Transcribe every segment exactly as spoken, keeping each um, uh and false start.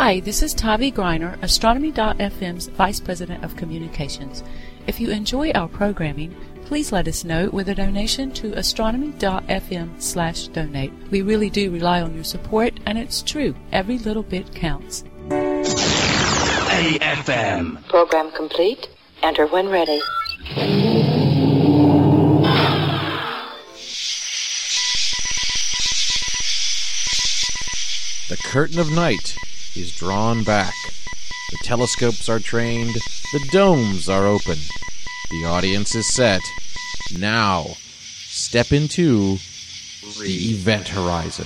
Hi, this is Tavi Greiner, Astronomy dot f m's Vice President of Communications. If you enjoy our programming, please let us know with a donation to astronomy dot f m slash donate. We really do rely on your support, and it's true, every little bit counts. A F M. Program complete. Enter when ready. The curtain of night is drawn back. The telescopes are trained. The domes are open. The audience is set. Now, step into the event horizon.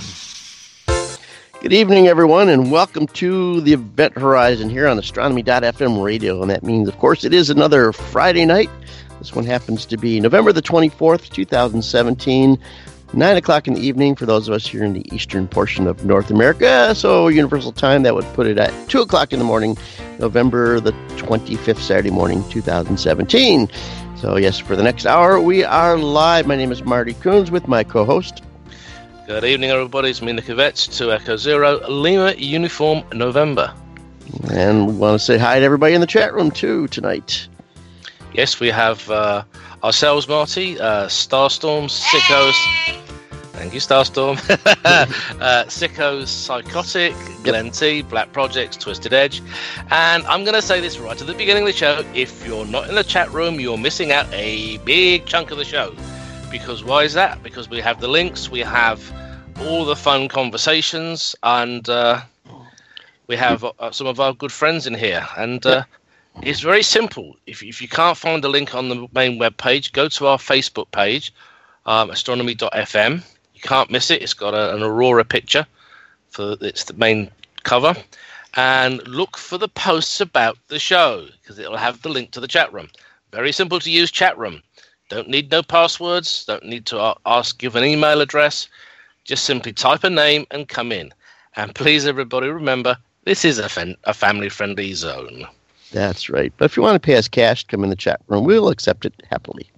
Good evening, everyone, and welcome to the Event Horizon here on astronomy dot f m radio. And that means, of course, it is another Friday night. This one happens to be November the twenty-fourth, twenty seventeen, nine o'clock in the evening for those of us here in the eastern portion of North America. So Universal Time, that would put it at two o'clock in the morning, November the twenty-fifth, Saturday morning, two thousand seventeen. So, yes, for the next hour, we are live. My name is Marty Coons with my co-host. Good evening, everybody. It's me, Nick Yvetz, two Echo Zero, Lima Uniform November. And we want to say hi to everybody in the chat room, too, tonight. Yes, we have uh, ourselves, Marty, uh, Starstorm, Sickos. Thank you, Starstorm. uh, Sickos, Psychotic, Glenn T, Black Projects, Twisted Edge. And I'm going to say this right at the beginning of the show. If you're not in the chat room, you're missing out a big chunk of the show. Because why is that? Because we have the links, we have all the fun conversations, and uh, we have uh, some of our good friends in here. And uh, it's very simple. If, if you can't find the link on the main web page, go to our Facebook page, um, astronomy dot f m. You can't miss it. It's got a, an aurora picture for it's the main cover. And look for the posts about the show, because it'll have the link to the chat room. Very simple to use chat room. Don't need no passwords, don't need to ask, give an email address. Just simply type a name and come in. And please, everybody, remember, this is a, fan, a family-friendly zone. That's right. But if you want to pay us cash, come in the chat room. We'll accept it happily.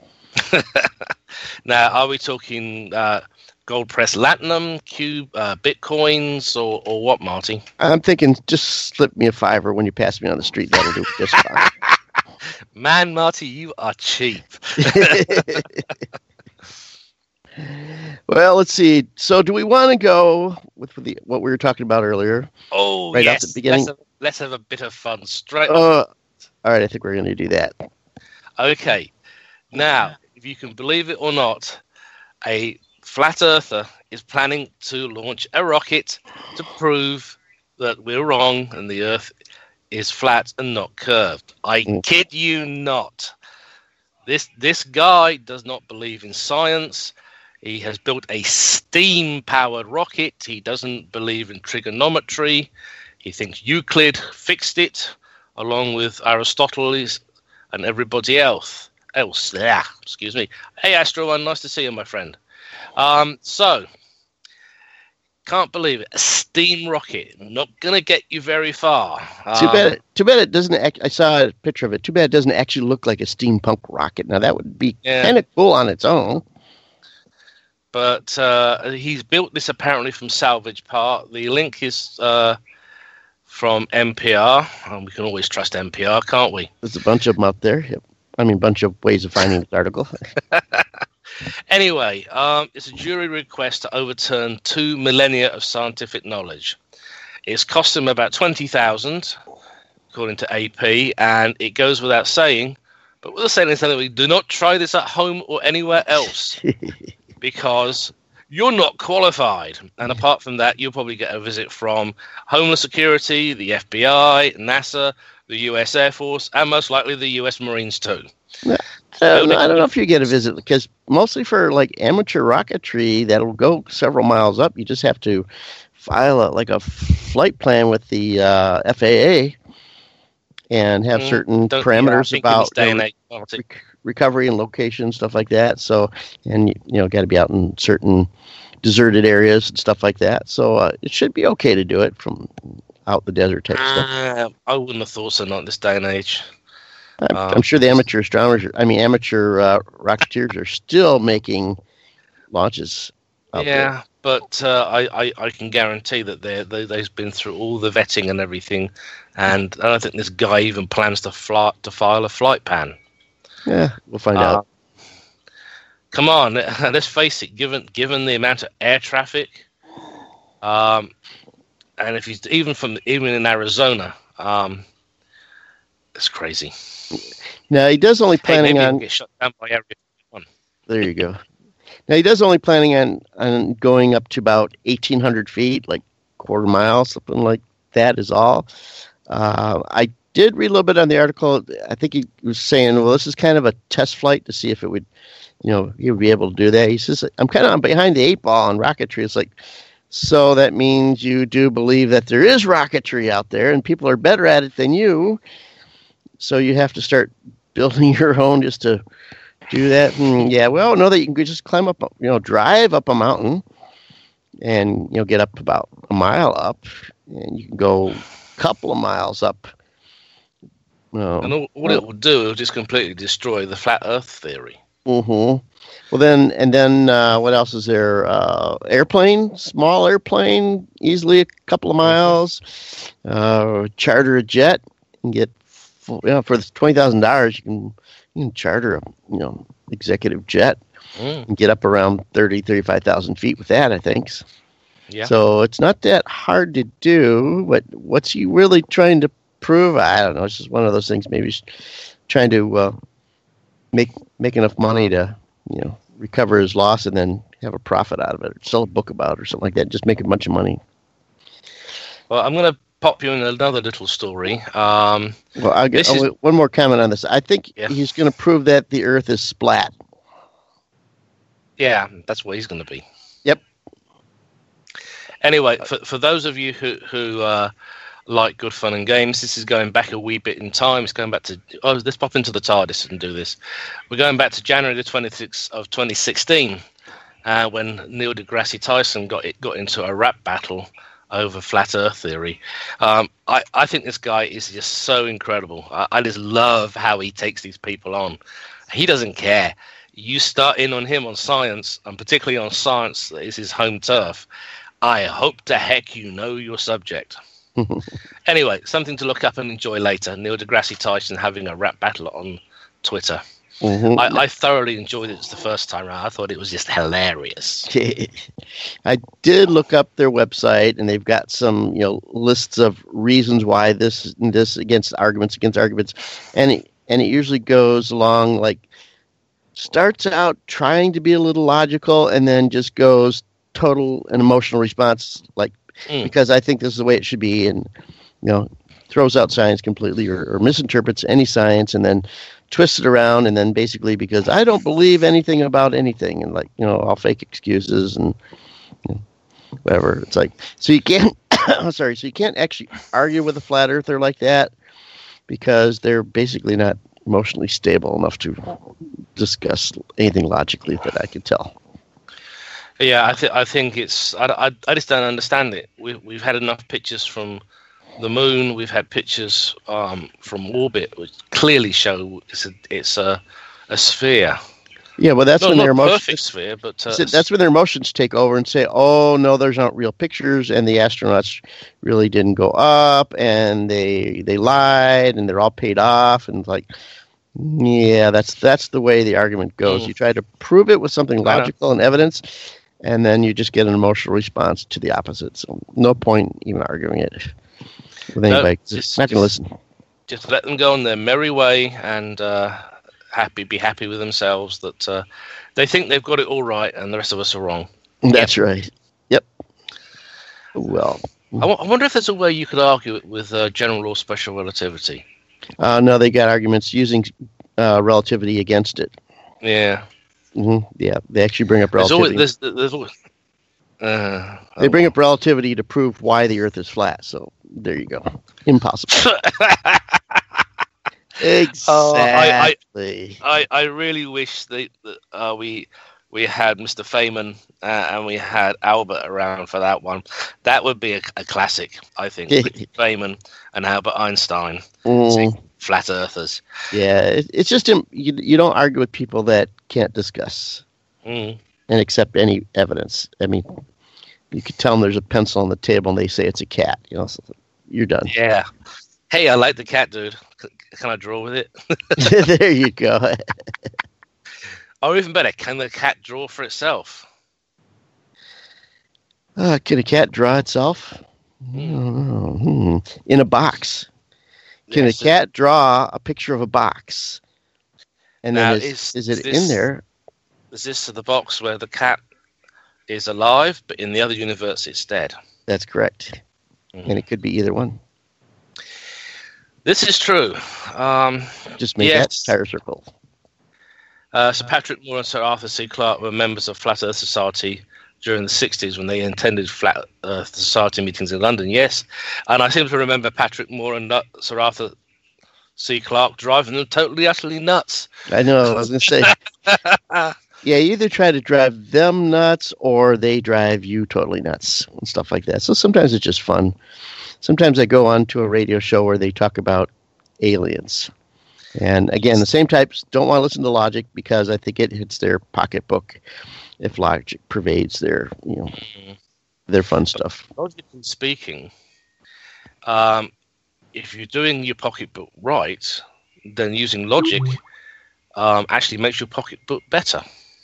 Now, are we talking uh, gold press latinum, cube, uh, bitcoins, or, or what, Marty? I'm thinking just slip me a fiver when you pass me on the street. That'll do just fine. Man, Marty, you are cheap. Well, let's see. So do we want to go with the, what we were talking about earlier? Oh, right yes. At the beginning? Let's have, let's have a bit of fun. Straight uh, All right, I think we're going to do that. Okay. Now, if you can believe it or not, a flat earther is planning to launch a rocket to prove that we're wrong and the Earth is flat and not curved. I mm. kid you not. This this guy does not believe in science. He has built a steam-powered rocket. He doesn't believe in trigonometry. He thinks Euclid fixed it, along with Aristotle and everybody else. Else, yeah, excuse me. Hey, Astro One, nice to see you, my friend. Um, so. Can't believe it. A steam rocket. Not going to get you very far. Too um, bad. It, too bad it doesn't. Act, I saw a picture of it. Too bad it doesn't actually look like a steampunk rocket. Now that would be yeah. kind of cool on its own. But uh, he's built this apparently from salvage part. The link is uh, from N P R, and we can always trust N P R, can't we? There's a bunch of them out there. Yep. I mean, a bunch of ways of finding this article. Anyway, um, it's a jury request to overturn two millennia of scientific knowledge. It's cost them about twenty thousand dollars, according to A P, and it goes without saying, but we're saying is that we do not try this at home or anywhere else, because you're not qualified. And apart from that, you'll probably get a visit from Homeland Security, the F B I, NASA, the U S Air Force, and most likely the U S Marines too. Yeah. Uh, no, I don't know if you get a visit, because mostly for like amateur rocketry that'll go several miles up, you just have to file a, like a flight plan with the uh, F A A and have mm, certain parameters yeah, about you know, rec- recovery and location, stuff like that. So, and you know, got to be out in certain deserted areas and stuff like that. So uh, it should be okay to do it from out the desert type uh, stuff. I wouldn't have thought so, not in this day and age. I'm, um, I'm sure the amateur astronomers, I mean, amateur uh, rocketeers are still making launches out yeah, there. but uh, I, I I can guarantee that they they they've been through all the vetting and everything, and I don't think this guy even plans to fly, to file a flight ban. Yeah, we'll find Uh, out. Come on, let's face it. Given given the amount of air traffic, um, and if he's even from even in Arizona, um, it's crazy. Now he does only Hey, planning maybe he'll on. get shut down by Area fifty-one. There you go. Now he does only planning on on going up to about eighteen hundred feet, like quarter mile, something like that is all. Uh, I did read a little bit on the article. I think he was saying, well, this is kind of a test flight to see if it would, you know, he would be able to do that. He says, I'm kind of behind the eight ball on rocketry. It's like, so that means you do believe that there is rocketry out there and people are better at it than you. So you have to start building your own just to do that. And yeah, well, know that you can just climb up, you know, drive up a mountain and, you know, get up about a mile up and you can go a couple of miles up. Um, And all, all it will do, it'll just completely destroy the flat Earth theory. Mm-hmm. Well, then, and then uh, what else is there? Uh, airplane, small airplane, easily a couple of miles. Uh, charter a jet and get, full, you know, for twenty thousand dollars, you can you can charter a you know executive jet Mm, and get up around thirty, thirty-five thousand feet with that, I think. yeah. So it's not that hard to do, but what's he really trying to prove? I don't know. It's just one of those things. Maybe he's trying to uh, make make enough money to, you know, recover his loss and then have a profit out of it, or sell a book about it, or something like that. Just make a bunch of money. Well, I'm going to pop you in another little story. Um, Well, I'll get This is- oh, one more comment on this. I think Yeah. he's going to prove that the Earth is splat. yeah, that's where he's going to be. Yep. Anyway, for for those of you who who uh, like good fun and games, this is going back a wee bit in time. It's going back to oh, let's pop into the TARDIS and do this. We're going back to January the twenty-sixth of twenty sixteen, uh, when Neil deGrasse Tyson got it got into a rap battle over flat Earth theory. Um, I I think this guy is just so incredible. I, I just love how he takes these people on. He doesn't care. You start in on him on science, and particularly on science that is his home turf. I hope to heck you know your subject. Anyway, something to look up and enjoy later. Neil deGrasse Tyson having a rap battle on Twitter. Mhm. I, I thoroughly enjoyed it the first time around. I thought it was just hilarious. I did look up their website, and they've got some, you know, lists of reasons why this and this against arguments against arguments, and it, and it usually goes along like starts out trying to be a little logical, and then just goes total and emotional response, like Mm. because I think this is the way it should be, and you know, throws out science completely or, or misinterprets any science, and then twists it around, and then basically because I don't believe anything about anything, and like, you know, all fake excuses and you know, whatever. It's like, so you can't sorry so you can't actually argue with a flat earther like that because they're basically not emotionally stable enough to discuss anything logically that I can tell. Yeah, I, th- I think it's. I, I, I just don't understand it. We, we've had enough pictures from the moon. We've had pictures um, from orbit, which clearly show it's a it's a, a sphere. Yeah, well, that's No, when not their a emotions. perfect sphere, but uh, So that's when their emotions take over and say, "Oh no, those aren't real pictures, and the astronauts really didn't go up, and they they lied, and they're all paid off." And like, yeah, that's that's the way the argument goes. Mm. You try to prove it with something I know. logical and evidence, and then you just get an emotional response to the opposite. So no point even arguing it with anybody. 'Cause just- it's not going to listen. just let them go on their merry way and uh, happy, be happy with themselves that uh, they think they've got it all right, and the rest of us are wrong. That's right. Yep. Well, I, w- I wonder if there's a way you could argue it with uh, general or special relativity. uh, no, they got arguments using uh, relativity against it. Yeah, hmm Yeah, they actually bring up there's relativity. always there's, there's always. Uh, They bring up relativity to prove why the Earth is flat. So there you go. Impossible. Exactly. I, I really wish that, that uh, we we had Mister Feynman uh, and we had Albert around for that one. That would be a, a classic, I think. Feynman and Albert Einstein, Mm, flat earthers. yeah, it, it's just im- you, you don't argue with people that can't discuss Mm. and accept any evidence. I mean, You could tell them there's a pencil on the table, and they say it's a cat. You know, so you're done. Yeah. Hey, I like the cat, dude. C- can I draw with it? There you go. Or even better, can the cat draw for itself? Uh, can a cat draw itself? Hmm. I don't know. Hmm. In a box. Can Yes, a cat draw a picture of a box? And Now, then is, is- is it is this- in there? Is this the box where the cat is alive, but in the other universe it's dead? That's correct. Mhm. And it could be either one. This is true. Um, Just make Yes. that entire circle. uh, Sir Patrick Moore and Sir Arthur C. Clarke were members of Flat Earth Society during the sixties when they attended Flat Earth Society meetings in London, yes. And I seem to remember Patrick Moore and Nut- Sir Arthur C. Clarke driving them totally, utterly nuts. I know. I was going to say. Yeah, you either try to drive them nuts or they drive you totally nuts and stuff like that. So sometimes it's just fun. Sometimes I go on to a radio show where they talk about aliens. And again, the same types don't want to listen to logic because I think it hits their pocketbook if logic pervades their, you know, their fun stuff. Logically speaking, um, if you're doing your pocketbook right, then using logic um, actually makes your pocketbook better.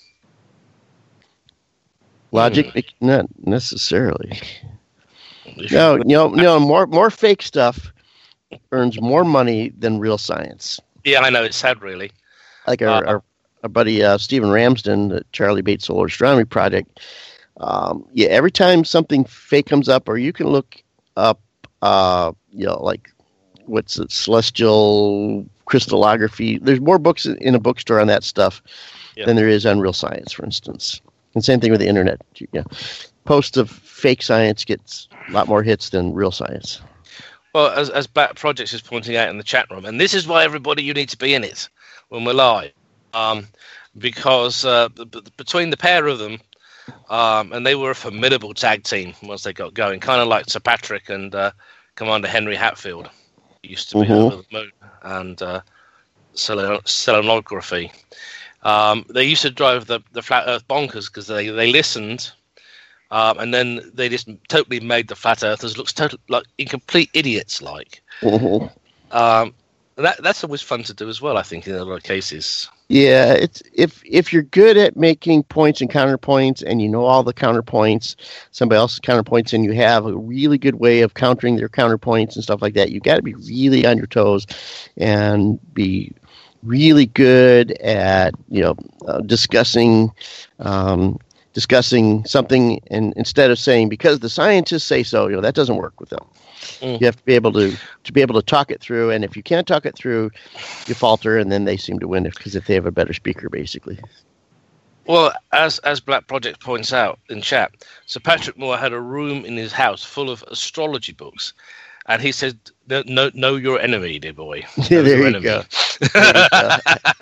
Logic, not necessarily. If you- No, you know, no, more more fake stuff earns more money than real science. Yeah, I know, it's sad, really. Like our, Uh, our, our buddy uh, Stephen Ramsden, the Charlie Bates Solar Astronomy Project. Um, yeah, every time something fake comes up, or you can look up, uh, you know, like what's it, celestial crystallography. There's more books in a bookstore on that stuff Yeah. than there is on real science, for instance. And same thing with the internet. Yeah, posts of fake science gets a lot more hits than real science. Well, as, as Black Projects is pointing out in the chat room, and this is why everybody, you need to be in it when we're live, um, because uh, b- b- between the pair of them, um, and they were a formidable tag team once they got going, kind of like Sir Patrick and uh, Commander Henry Hatfield. He used to be Mhm. over the moon and uh, selen- selenography. Um, they used to drive the, the Flat Earth bonkers because they, they listened. Um, and then they just totally made the flat earthers look total, like incomplete idiots. Like Mhm. um, that that's always fun to do as well. I think in a lot of cases. Yeah, it's if if you're good at making points and counterpoints, and you know all the counterpoints, somebody else's counterpoints, and you have a really good way of countering their counterpoints and stuff like that, you got to be really on your toes and be really good at you know uh, discussing. Um, discussing something, and instead of saying because the scientists say so, you know that doesn't work with them. Mm. You have to be able to to be able to talk it through, and if you can't talk it through, you falter, and then they seem to win it because if they have a better speaker, basically. Well, as as Black Project points out in chat, Sir Patrick Moore had a room in his house full of astrology books, and he said, "No, know your enemy, dear boy." Know Yeah, there your you enemy." go. There you go.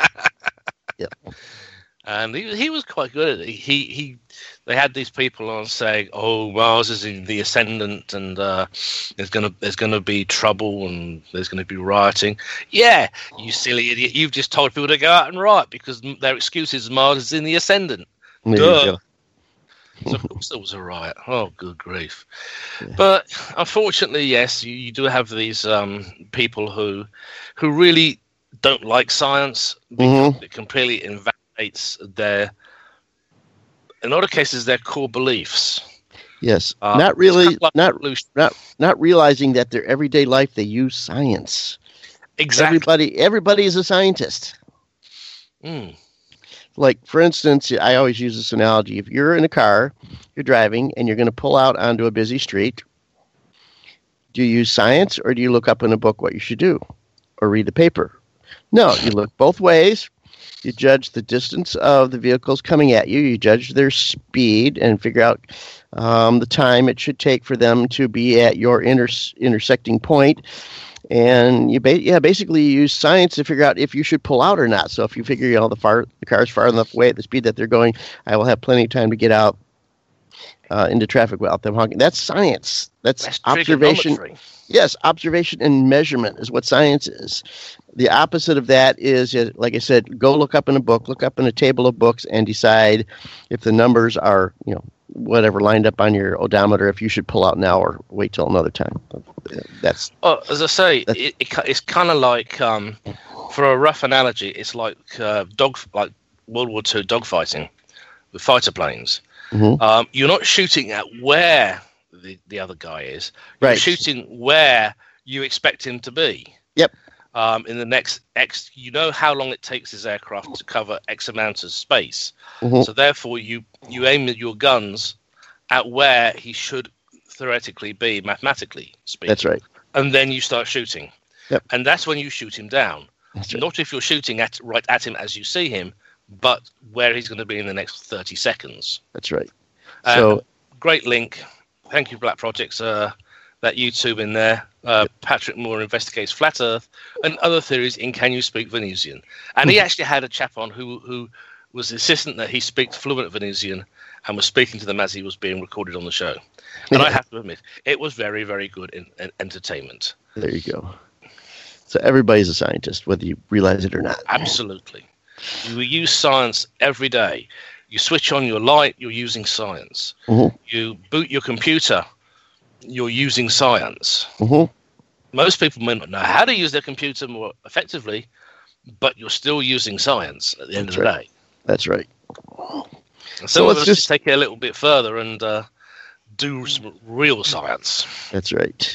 Yeah. And he he was quite good at it. He he, they had these people on saying, "Oh, Mars is in the ascendant, and uh, there's gonna there's gonna be trouble, and there's gonna be rioting." Yeah, you silly idiot! You've just told people to go out and riot because m- their excuse is Mars is in the ascendant. There you Duh. go. So of course there was a riot. Oh, good grief! But unfortunately, yes, you, you do have these um, people who who really don't like science because Mhm. it completely invalidates their, in a lot of cases, their core beliefs. Yes, Uh, not really, it's kind of like not evolution. not not realizing that their everyday life they use science. Exactly. Everybody, everybody is a scientist. Mm. Like, for instance, I always use this analogy. If you're in a car, you're driving, and you're going to pull out onto a busy street, do you use science or do you look up in a book what you should do or read the paper? No, you look both ways. You judge the distance of the vehicles coming at you. You judge their speed and figure out um, the time it should take for them to be at your inter- intersecting point. And you ba- yeah, basically you use science to figure out if you should pull out or not. So if you figure, you know, the far the car's far enough away at the speed that they're going, I will have plenty of time to get out uh, into traffic without them honking. That's science. That's, That's observation. trigonometry. Yes, observation and measurement is what science is. The opposite of that is, uh, like I said, go look up in a book, look up in a table of books, and decide if the numbers are, you know, whatever lined up on your odometer if you should pull out now or wait till another time. That's oh, as I say, it, it, it's kind of like, um, for a rough analogy, it's like uh, dog, like World War Two dogfighting with fighter planes. mm-hmm. Um, you're not shooting at where the, the other guy is. You're right. shooting where you expect him to be. Yep. Um, in the next X, you know how long it takes his aircraft to cover X amount of space. Mm-hmm. So therefore, you, you aim your guns at where he should theoretically be, mathematically speaking. That's right. And then you start shooting. Yep. And that's when you shoot him down. That's right. Not if you're shooting at right at him as you see him, but where he's going to be in the next thirty seconds. That's right. Um, So great link. Thank you, Black Projects. Uh, that YouTube in there. Uh, Patrick Moore investigates flat Earth and other theories in Can You Speak Venusian? And he actually had a chap on who who was insistent that he speaks fluent Venusian and was speaking to them as he was being recorded on the show. And I have to admit, it was very, very good in, in entertainment. there you go. So everybody's a scientist, whether you realize it or not. Absolutely. You use science every day. You switch on your light, you're using science. Mm-hmm. You boot your computer, you're using science. Mm-hmm. Most people may not know how to use their computer more effectively, but you're still using science at the end That's of the right. day. That's right. So, So let's let's just- just take it a little bit further and uh, do some real science. That's right.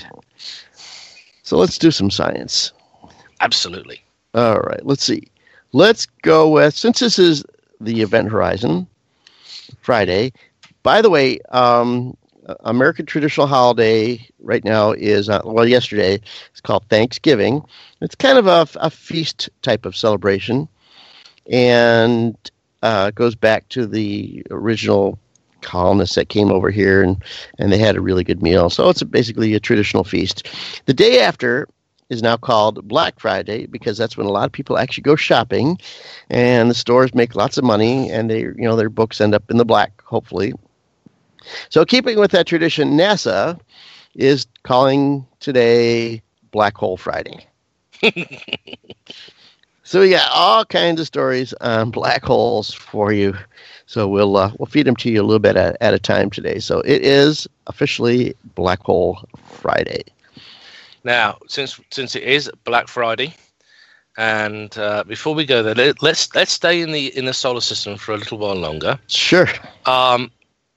So let's do some science. Absolutely. All right. Let's see. Let's go with, since this is the Event Horizon Friday. By the way, um, American traditional holiday right now is, uh, well, yesterday, it's called Thanksgiving. It's kind of a, a feast type of celebration, and uh, goes back to the original colonists that came over here, and, and they had a really good meal. So it's a, basically a traditional feast. The day after is now called Black Friday because that's when a lot of people actually go shopping, and the stores make lots of money, and they, you know, their books end up in the black, hopefully. So keeping with that tradition, NASA is calling today Black Hole Friday. So we got all kinds of stories on black holes for you. So we'll uh, we'll feed them to you a little bit at, at a time today. So it is officially Black Hole Friday. Now, since since it is Black Friday, and uh, before we go there, let, let's let's stay in the in the solar system for a little while longer. Sure. Um,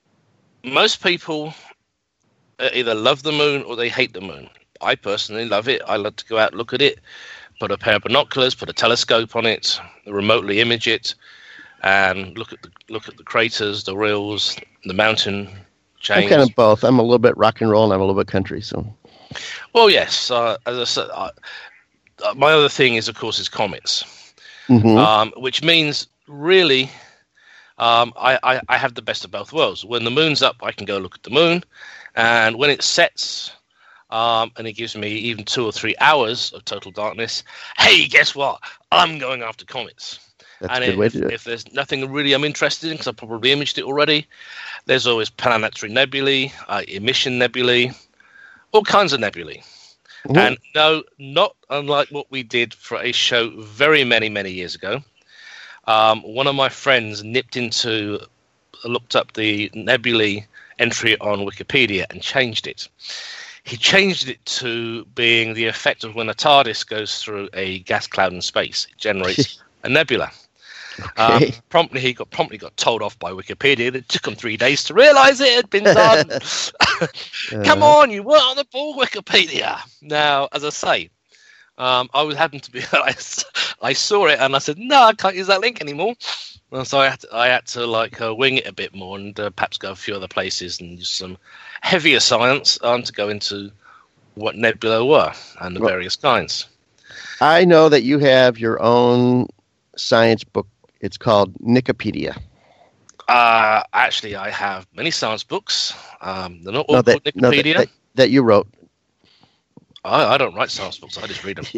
most people either love the moon or they hate the moon. I personally love it. I love to go out and look at it, put a pair of binoculars, put a telescope on it, remotely image it, and look at the look at the craters, the rills, the mountain chains. I'm kind of both. I'm a little bit rock and roll, and I'm a little bit country. So. Well, yes. Uh, as I said, uh, uh, my other thing is, of course, is comets, Mm-hmm. um, which means really, um, I, I I have the best of both worlds. When the moon's up, I can go look at the moon, and when it sets, um, and it gives me even two or three hours of total darkness. Hey, guess what? I'm going after comets. That's and a good if, way to do it. if there's nothing really I'm interested in, because I've probably imaged it already, there's always planetary nebulae, uh, emission nebulae, all kinds of nebulae. Mhm. And no, not unlike what we did for a show very many, many years ago. Um, one of my friends nipped into, looked up the nebulae entry on Wikipedia and changed it. He changed it to being the effect of when a TARDIS goes through a gas cloud in space. It generates a nebula. Um, Okay. promptly, he got promptly got told off by Wikipedia. It took him three days to realise it had been done. Come Uh, on, you weren't on the ball, Wikipedia. Now, as I say, um, I was happened to be. I, s- I saw it and I said, no, I can't use that link anymore. And so I had to, I had to like uh, wing it a bit more and uh, perhaps go a few other places and use some heavier science um, to go into what nebula were and the Well- various kinds. I know that you have your own science book. It's called Nicopedia. Uh, actually, I have many science books. Um, they're not all No, called that, no, that, Wikipedia. that, that you wrote. I, I don't write science books. I just read them.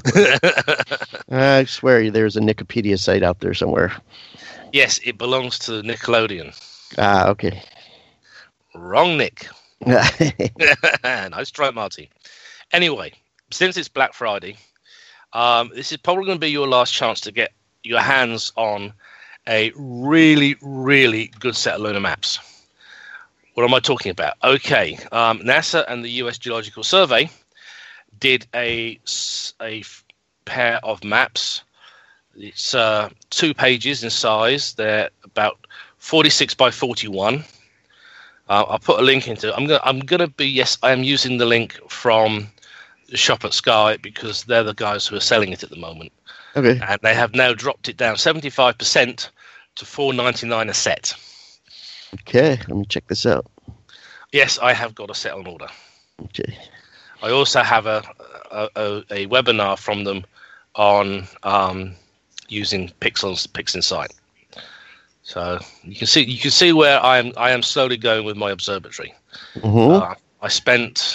I swear there's a Nicopedia site out there somewhere. Yes, it belongs to Nickelodeon. Ah, okay. Wrong, Nick. Nice try, Marty. Anyway, since it's Black Friday, um, this is probably going to be your last chance to get your hands on a really, really good set of lunar maps. What am I talking about? Okay, um, NASA and the U S Geological Survey did a, a pair of maps. It's uh, two pages in size. They're about forty-six by forty-one. Uh, I'll put a link into it. I'm gonna, I'm gonna be, yes, I am using the link from the shop at Sky because they're the guys who are selling it at the moment. Okay. And they have now dropped it down seventy-five percent to four ninety-nine a set. Okay, let me check this out. Yes, I have got a set on order. Okay. I also have a a, a, a webinar from them on um, using Pixels PixInsight. So you can see you can see where I am I am slowly going with my observatory. Mm-hmm. Uh, I spent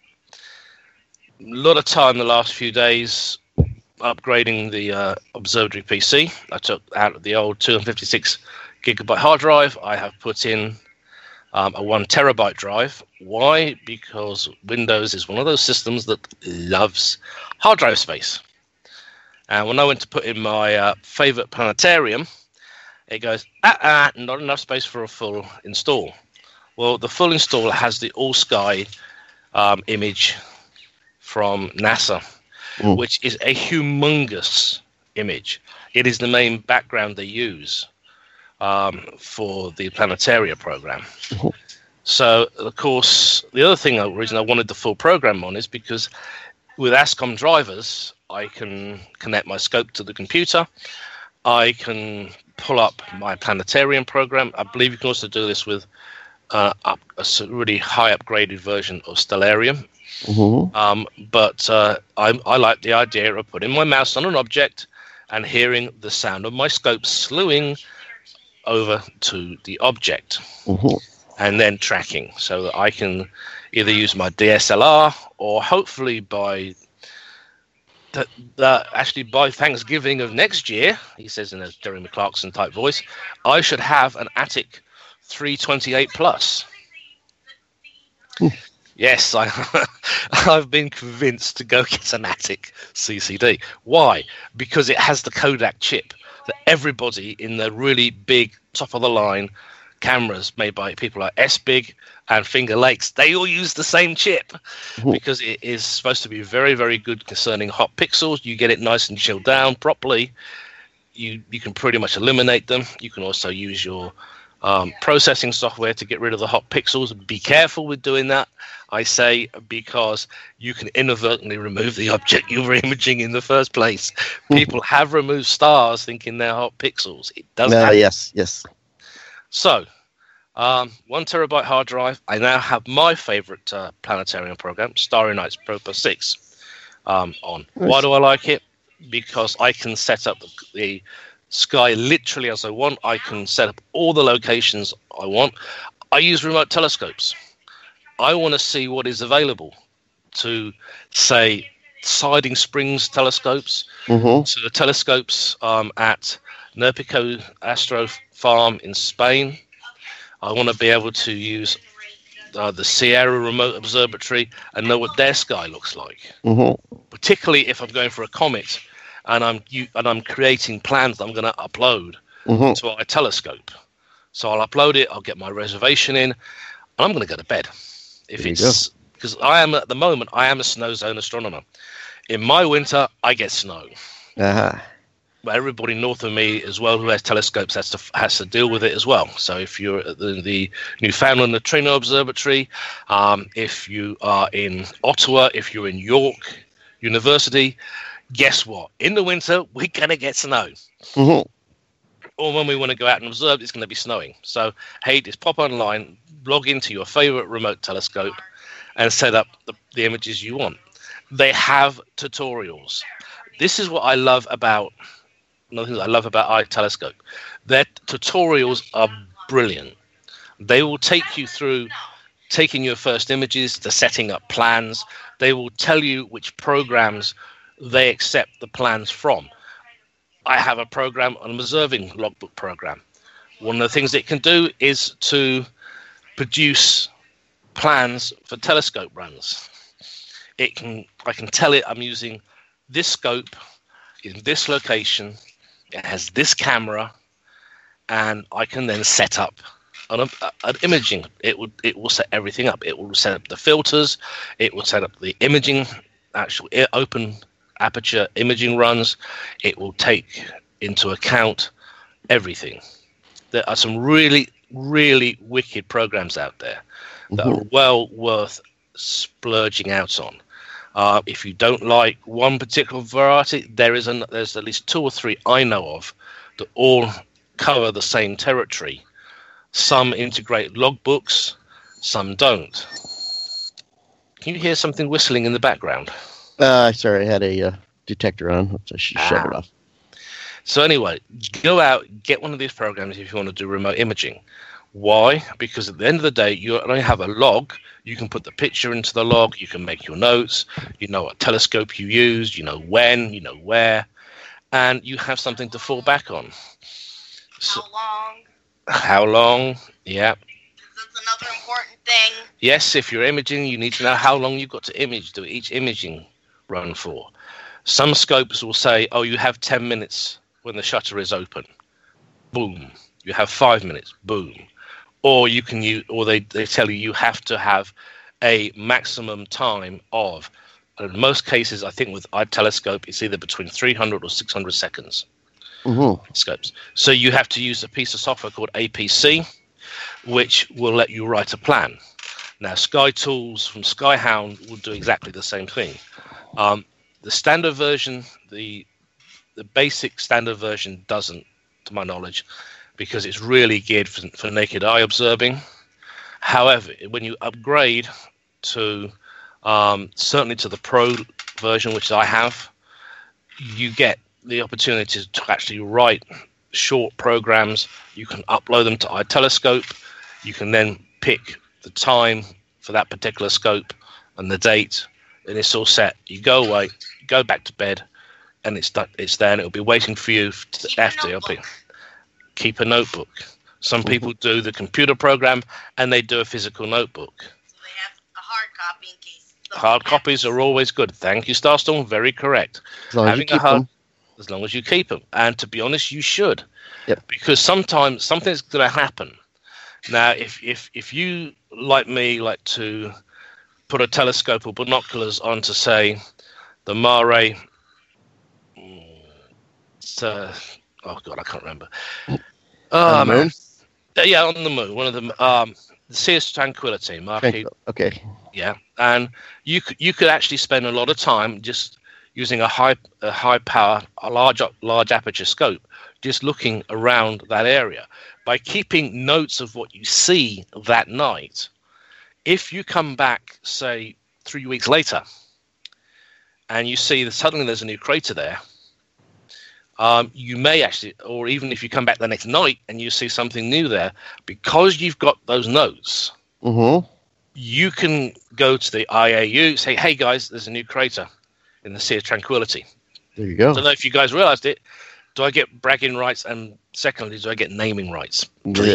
a lot of time the last few days upgrading the uh, observatory P C. I took out the old two hundred fifty-six gigabyte hard drive. I have put in um, a one terabyte drive. Why? Because Windows is one of those systems that loves hard drive space. And when I went to put in my uh, favorite planetarium, it goes, ah, ah, not enough space for a full install. Well, the full install has the all-sky um, image from NASA, mm. which is a humongous image. It is the main background they use um, for the Planetaria program. Mm-hmm. So, of course, the other thing, the reason I wanted the full program on is because with ASCOM drivers, I can connect my scope to the computer. I can pull up my Planetarium program. I believe you can also do this with uh, up, a really high upgraded version of Stellarium. Mm-hmm. Um, but uh, I, I like the idea of putting my mouse on an object and hearing the sound of my scope slewing over to the object, mm-hmm. and then tracking, so that I can either use my D S L R or hopefully by the, the, actually by Thanksgiving of next year, he says in a Jeremy Clarkson type voice, I should have an Attic three twenty-eight plus. Hmm. Yes, I, I've been convinced to go get an Attic C C D. Why? Because it has the Kodak chip that everybody in the really big, top-of-the-line cameras made by people like S B I G and Finger Lakes, they all use the same chip mm-hmm. because it is supposed to be very, very good concerning hot pixels. You get it nice and chilled down properly. You, you can pretty much eliminate them. You can also use your um, processing software to get rid of the hot pixels. Be careful with doing that, I say, because you can inadvertently remove the object you were imaging in the first place. People have removed stars thinking they're hot pixels. It does uh, happen. Yes, yes. So, um, one terabyte hard drive. I now have my favorite uh, planetarium program, Starry Nights Proper six, um, on. Nice. Why do I like it? Because I can set up the, the sky literally as I want. I can set up all the locations I want. I use remote telescopes. I want to see what is available to, say, Siding Springs telescopes, mm-hmm. to the telescopes um, at Nerpico Astro Farm in Spain. I want to be able to use uh, the Sierra Remote Observatory and know what their sky looks like. Mm-hmm. Particularly if I'm going for a comet and I'm you, and I'm creating plans that I'm going to upload mm-hmm. to our telescope. So I'll upload it. I'll get my reservation in, and I'm going to go to bed. If there it's because I am at the moment, I am a snow zone astronomer. In my winter, I get snow. Uh-huh. But everybody north of me as well who has telescopes has to has to deal with it as well. So if you're at the, the Newfoundland Neutrino Observatory, um, if you are in Ottawa, if you're in York University, guess what? In the winter, we're going to get snow. Mm-hmm. Or when we want to go out and observe, it's going to be snowing. So, hey, just pop online, log into your favorite remote telescope, and set up the, the images you want. They have tutorials. This is what I love about... Another thing I love about iTelescope. Their tutorials are brilliant. They will take you through taking your first images, to setting up plans. They will tell you which programs they accept the plans from. I have a program, an observing logbook program. One of the things it can do is to produce plans for telescope runs. It can, I can tell it I'm using this scope in this location. It has this camera, and I can then set up on a, an imaging. It would it will set everything up. It will set up the filters. It will set up the imaging, actual open aperture imaging runs. It will take into account everything. There are some really, really wicked programs out there that mm-hmm. are well worth splurging out on. Uh, if you don't like one particular variety, there is an, there's at least two or three I know of that all cover the same territory. Some integrate logbooks, some don't. Can you hear something whistling in the background? Uh, sorry, I had a uh, detector on. I should ah. shut it off. So anyway, go out, get one of these programs if you want to do remote imaging. Why? Because at the end of the day, you only have a log. You can put the picture into the log. You can make your notes. You know what telescope you used. You know when. You know where. And you have something to fall back on. So, how long? How long? Yeah. That's another important thing. Yes, if you're imaging, you need to know how long you've got to image, do each imaging run for. Some scopes will say, oh, you have ten minutes when the shutter is open. Boom. You have five minutes. Boom. Or you can use, or they, they tell you you have to have a maximum time of, in most cases, I think with our telescope, it's either between three hundred or six hundred seconds. Mm-hmm. Scopes. So you have to use a piece of software called A P C, which will let you write a plan. Now, Sky Tools from Skyhound will do exactly the same thing. Um, the standard version, the the basic standard version doesn't, to my knowledge, because it's really geared for, for naked eye observing. However, when you upgrade to um, certainly to the Pro version, which I have, you get the opportunity to actually write short programs. You can upload them to iTelescope. You can then pick the time for that particular scope and the date, and it's all set. You go away, go back to bed, and it's done, it's there, and it'll be waiting for you Keep after you'll be. Keep a notebook. Some people do the computer program, and they do a physical notebook. So they have a hard copy in case. Hard copies are always good. Thank you, Starstorm. Very correct. As long as you keep them. As long as you keep them. And to be honest, you should. Yep. Because sometimes something's going to happen. Now, if, if, if you, like me, like to put a telescope or binoculars onto, say, the Mare, uh, oh, God, I can't remember. Oh, on the man. moon? Uh, yeah, on the moon. One of them, um, the Sea of Tranquility. Marquis. Okay. Yeah, and you could, you could actually spend a lot of time just using a high a high power, a large large aperture scope, just looking around that area. By keeping notes of what you see that night, if you come back, say, three weeks later, and you see that suddenly there's a new crater there, um, you may actually, or even if you come back the next night and you see something new there, because you've got those notes, mm-hmm. you can go to the I A U, say, hey, guys, there's a new crater in the Sea of Tranquility. There you go. I don't know if you guys realized it. Do I get bragging rights? And secondly, do I get naming rights?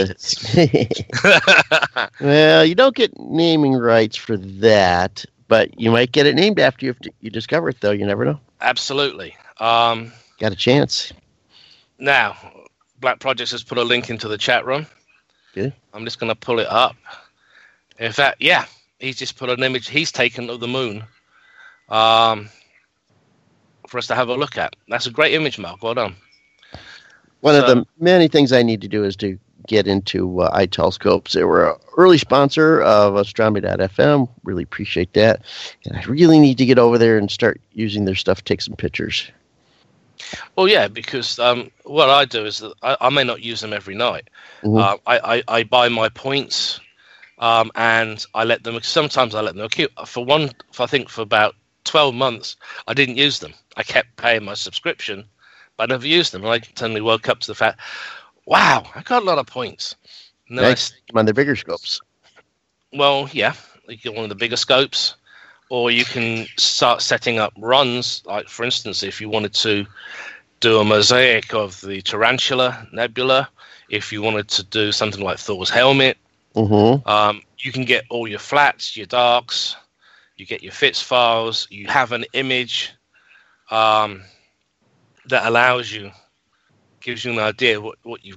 Well, you don't get naming rights for that, but you might get it named after you if you discover it, though. You never know. Absolutely. Um, Got a chance. Now, Black Projects has put a link into the chat room. Okay. I'm just going to pull it up. In fact, yeah, he's just put an image he's taken of the moon. Um, for us to have a look at. That's a great image, Mark. Well done. One so, of the many things I need to do is to get into uh, iTelescopes. They were an early sponsor of Astronomy dot f m. Really appreciate that. And I really need to get over there and start using their stuff, take some pictures. Well, yeah, because um, what I do is that I, I may not use them every night. Mm-hmm. Uh, I, I, I buy my points um, and I let them, sometimes I let them queue. For one, for, I think for about twelve months, I didn't use them. I kept paying my subscription, but I never used them. And I suddenly woke up to the fact, wow, I got a lot of points. And then nice. I, on the bigger scopes. Well, yeah, you get one of the bigger scopes, or you can start setting up runs. Like, for instance, if you wanted to do a mosaic of the Tarantula Nebula, if you wanted to do something like Thor's helmet, mm-hmm. um, you can get all your flats, your darks, you get your fits files, you have an image um, that allows you, gives you an idea what, what you've got.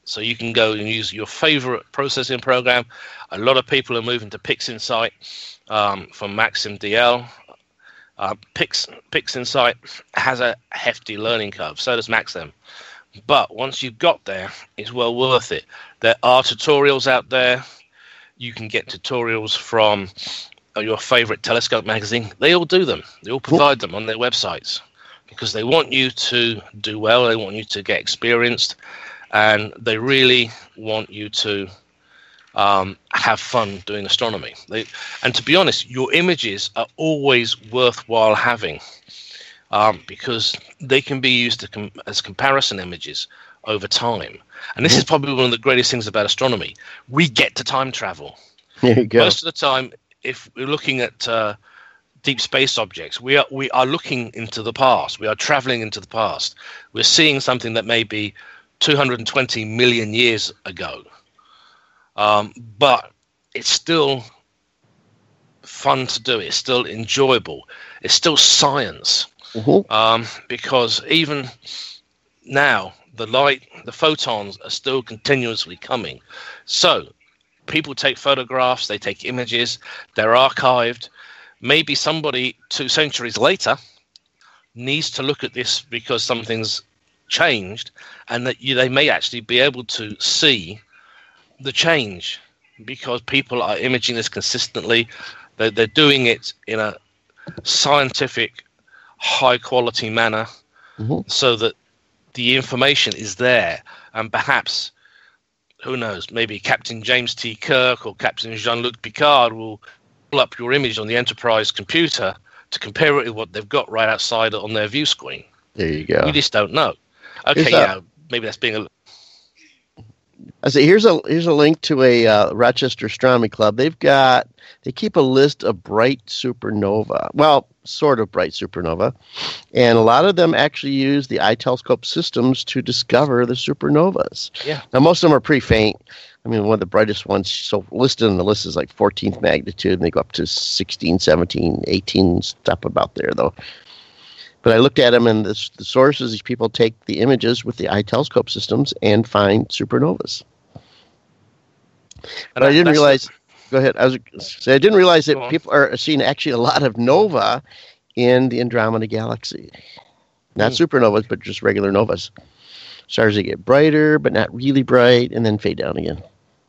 So you can go and use your favorite processing program. A lot of people are moving to PixInsight um, from MaximDL. Uh, Pix, PixInsight has a hefty learning curve, so does Maxim. But once you've got there, it's well worth it. There are tutorials out there. You can get tutorials from uh, your favorite telescope magazine. They all do them. They all provide them on their websites because they want you to do well. They want you to get experienced, and they really want you to um, have fun doing astronomy. They, and to be honest, your images are always worthwhile having. Um, because they can be used to com- as comparison images over time. And this is probably one of the greatest things about astronomy. We get to time travel. There you go. Most of the time, if we're looking at uh, deep space objects, we are, we are looking into the past. We are traveling into the past. We're seeing something that may be two hundred twenty million years ago. Um, but it's still fun to do. It's still enjoyable. It's still science. Mm-hmm. Um, because even now, the light, the photons are still continuously coming. So people take photographs, they take images, they're archived. Maybe somebody two centuries later needs to look at this because something's changed, and that you, they may actually be able to see the change because people are imaging this consistently. They're, they're doing it in a scientific, high quality manner, mm-hmm. so that the information is there, and perhaps, who knows, maybe Captain James T. Kirk or Captain Jean-Luc Picard will pull up your image on the Enterprise computer to compare it with what they've got right outside on their view screen. There you go. We just don't know. Okay, Here's yeah, a, maybe that's being a... I say here's a here's a link to a uh, Rochester Astronomy Club. They've got they keep a list of bright supernova. Well, sort of bright supernova, and a lot of them actually use the iTelescope systems to discover the supernovas. Yeah. Now most of them are pretty faint. I mean, one of the brightest ones so listed on the list is like fourteenth magnitude, and they go up to sixteen, seventeen, eighteen, stuff about there though. But I looked at them, and the, the sources, these people take the images with the iTelescope systems and find supernovas. But I didn't realize. Go ahead. I was say I didn't realize that people are seeing actually a lot of nova in the Andromeda galaxy. Not mm. supernovas, but just regular novas. Stars that get brighter, but not really bright, and then fade down again.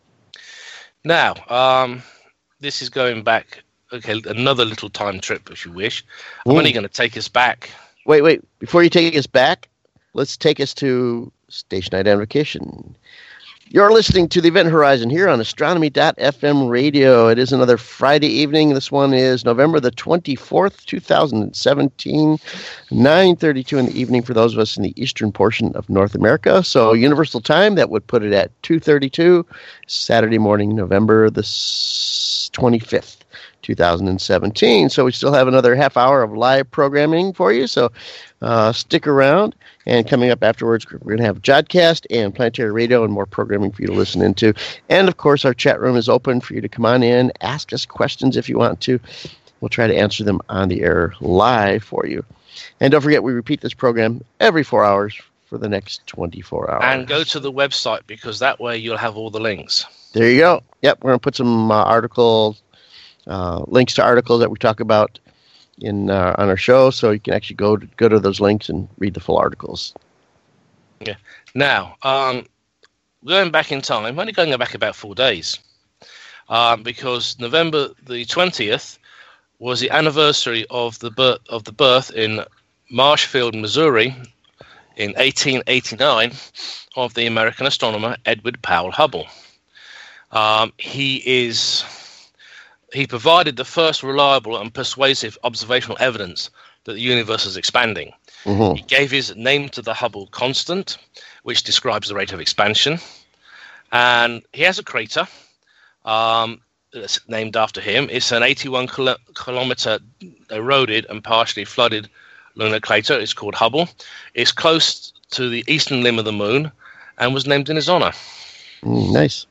Now, um, this is going back. Okay, another little time trip, if you wish. I'm mm. only going to take us back. Wait, wait. Before you take us back, let's take us to station identification. You're listening to the Event Horizon here on astronomy dot f m radio. It is another Friday evening. This one is November the twenty-fourth, twenty seventeen, nine thirty-two in the evening for those of us in the eastern portion of North America. So Universal Time, that would put it at two thirty-two, Saturday morning, November the twenty-fifth. two thousand seventeen. So we still have another half hour of live programming for you. So uh, stick around. And coming up afterwards, we're going to have Jodcast and Planetary Radio and more programming for you to listen into. And, of course, our chat room is open for you to come on in, ask us questions if you want to. We'll try to answer them on the air live for you. And don't forget, we repeat this program every four hours for the next twenty-four hours. And go to the website, because that way you'll have all the links. There you go. Yep, we're going to put some uh, articles, uh, links to articles that we talk about in uh, on our show, so you can actually go to, go to those links and read the full articles. Yeah. Now, um, going back in time, I'm only going back about four days, um, because November the twentieth was the anniversary of the birth of the birth in Marshfield, Missouri, in eighteen eighty-nine, of the American astronomer Edward Powell Hubble. Um, he is. He provided the first reliable and persuasive observational evidence that the universe is expanding. Mm-hmm. He gave his name to the Hubble constant, which describes the rate of expansion. And he has a crater um, that's named after him. It's an eighty-one kilo- kilometer eroded and partially flooded lunar crater. It's called Hubble. It's close to the eastern limb of the moon and was named in his honor. Mm, nice.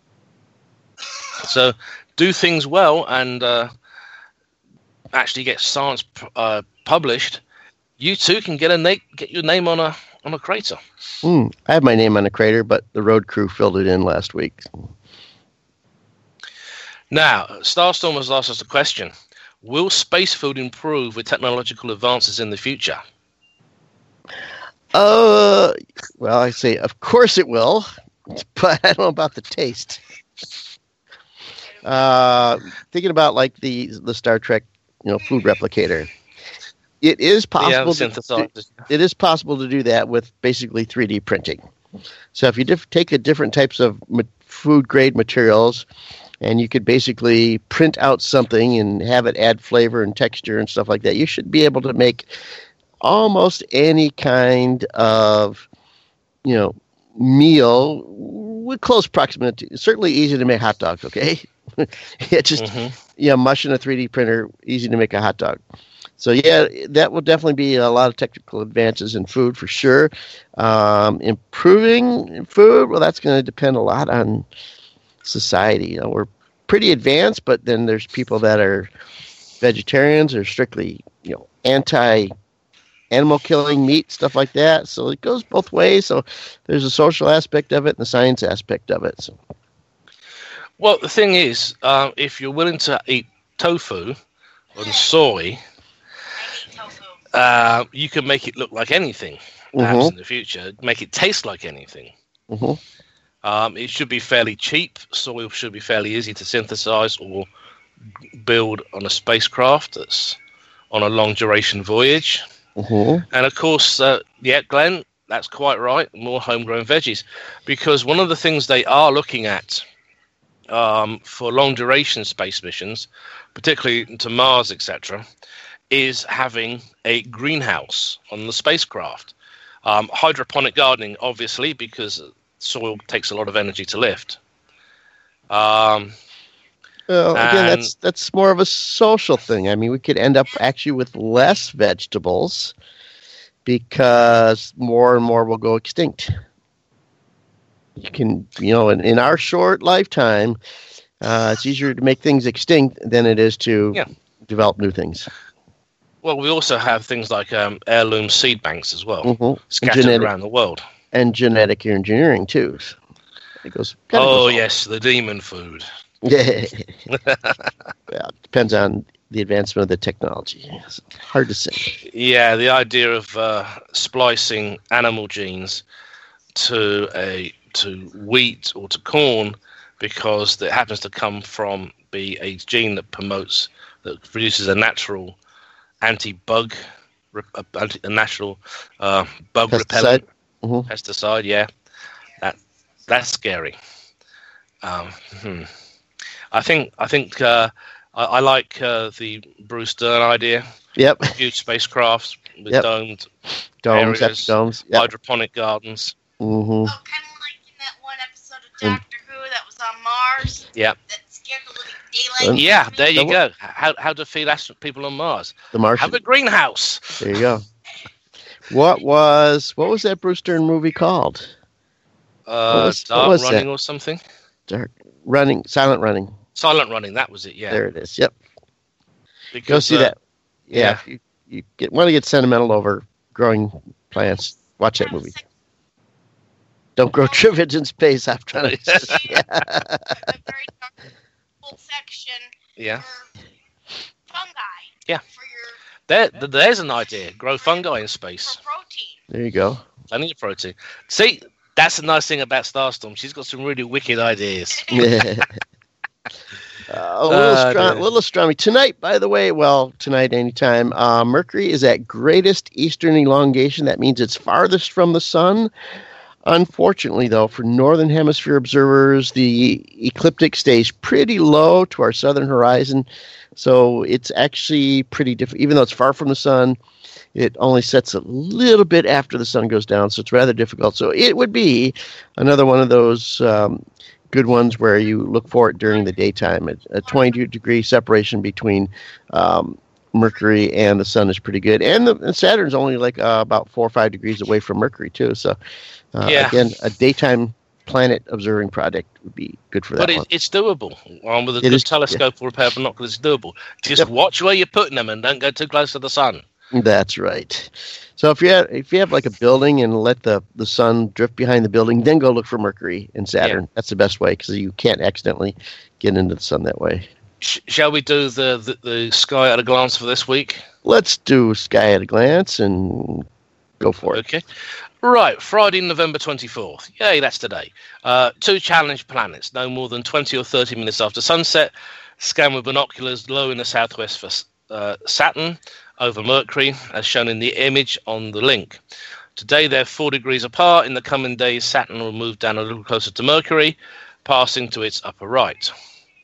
So do things well and uh, actually get science uh, published. You too can get a na- get your name on a on a crater. Mm, I have my name on a crater, but the road crew filled it in last week. Now, Starstorm has asked us a question. Will space food improve with technological advances in the future? Uh, well, I say, of course it will, but I don't know about the taste. Uh, thinking about like the the Star Trek, you know, food replicator. It is possible. Yeah, to, it is possible to do that with basically three D printing. So if you diff- take a different types of ma- food grade materials, and you could basically print out something and have it add flavor and texture and stuff like that, you should be able to make almost any kind of, you know, meal with close proximity. It's certainly easy to make hot dogs. Okay, it's just mm-hmm. yeah, mush in a three D printer, easy to make a hot dog. So, yeah, that will definitely be a lot of technical advances in food for sure. Um, improving food, well, that's going to depend a lot on society. You know, we're pretty advanced, but then there's people that are vegetarians or strictly, you know, anti-animal killing meat, stuff like that. So it goes both ways. So there's a social aspect of it and the science aspect of it. So. Well, the thing is, uh, if you're willing to eat tofu and soy, Uh, you can make it look like anything, perhaps mm-hmm. in the future. Make it taste like anything. Mm-hmm. Um, it should be fairly cheap. Soil should be fairly easy to synthesize or build on a spacecraft that's on a long duration voyage. Mm-hmm. And of course, uh, yeah, Glenn, that's quite right. More homegrown veggies, because one of the things they are looking at um, for long duration space missions, particularly to Mars, et cetera, is having a greenhouse on the spacecraft. Um, hydroponic gardening, obviously, because soil takes a lot of energy to lift. Um, well, again, that's that's more of a social thing. I mean, we could end up actually with less vegetables because more and more will go extinct. You can, you know, in, in our short lifetime, uh, it's easier to make things extinct than it is to yeah. develop new things. Well, we also have things like um, heirloom seed banks as well, mm-hmm. scattered genetic, around the world. And genetic engineering, too. So it goes, oh, goes yes, the demon food. Yeah. Well, it depends on the advancement of the technology. It's hard to say. Yeah, the idea of uh, splicing animal genes to a to wheat or to corn because it happens to come from be a gene that promotes, that produces a natural anti-bug, anti, a natural uh, bug pesticide. repellent, mm-hmm. pesticide. Yeah, that that's scary. Um, hmm. I think I think uh, I, I like uh, the Bruce Dern idea. Yep. Huge spacecrafts with yep. domed domes, areas, domes, yep. hydroponic gardens. Mm-hmm. Oh, kind of like in that one episode of Doctor mm. Who that was on Mars. Yeah. That scared the living daylight. Yeah, there you go. How how to feed astro- people on Mars? The Martian. Have a greenhouse. There you go. What was what was that Bruce Dern movie called? Uh, was, Dark Running that? Or something. Dark Running, Silent Running. Silent Running. That was it. Yeah. There it is. Yep. Because, go see uh, that. Yeah. yeah. If you you get want to get sentimental over growing plants, watch that movie. Don't grow trivets in space. I'm trying to. Yeah. A very dark section. Yeah. For fungi. Yeah. For your. There, there's an idea. Grow fungi in space. For protein. There you go. Plenty of protein. See, that's the nice thing about Starstorm. She's got some really wicked ideas. Yeah. Uh, a little, Uh, astro- dear. little astronomy tonight. By the way, well, tonight anytime. Uh, Mercury is at greatest eastern elongation. That means it's farthest from the sun. Unfortunately, though, for northern hemisphere observers, the ecliptic stays pretty low to our southern horizon, so it's actually pretty different. Even though it's far from the sun, it only sets a little bit after the sun goes down, so it's rather difficult. So it would be another one of those um, good ones where you look for it during the daytime. A, a twenty-two degree separation between um, Mercury and the sun is pretty good, and, the, and Saturn's only like uh, about four or five degrees away from Mercury too. So uh, Yeah. again, a daytime planet observing project would be good for that But it, one. it's doable. Um, with a It good is- telescope or a pair of binoculars, it's doable. Just Yep. watch where you're putting them and don't go too close to the sun. That's right. So if you have, if you have like a building and let the, the sun drift behind the building, then go look for Mercury and Saturn. Yeah. That's the best way because you can't accidentally get into the sun that way. Sh- shall we do the, the, the sky at a glance for this week? Let's do Sky at a glance and go for it. Okay. Right, Friday, November twenty-fourth. Yay, that's today. Uh, two challenge planets, no more than twenty or thirty minutes after sunset. Scan with binoculars low in the southwest for uh, Saturn over Mercury, as shown in the image on the link. Today, they're four degrees apart. In the coming days, Saturn will move down a little closer to Mercury, passing to its upper right.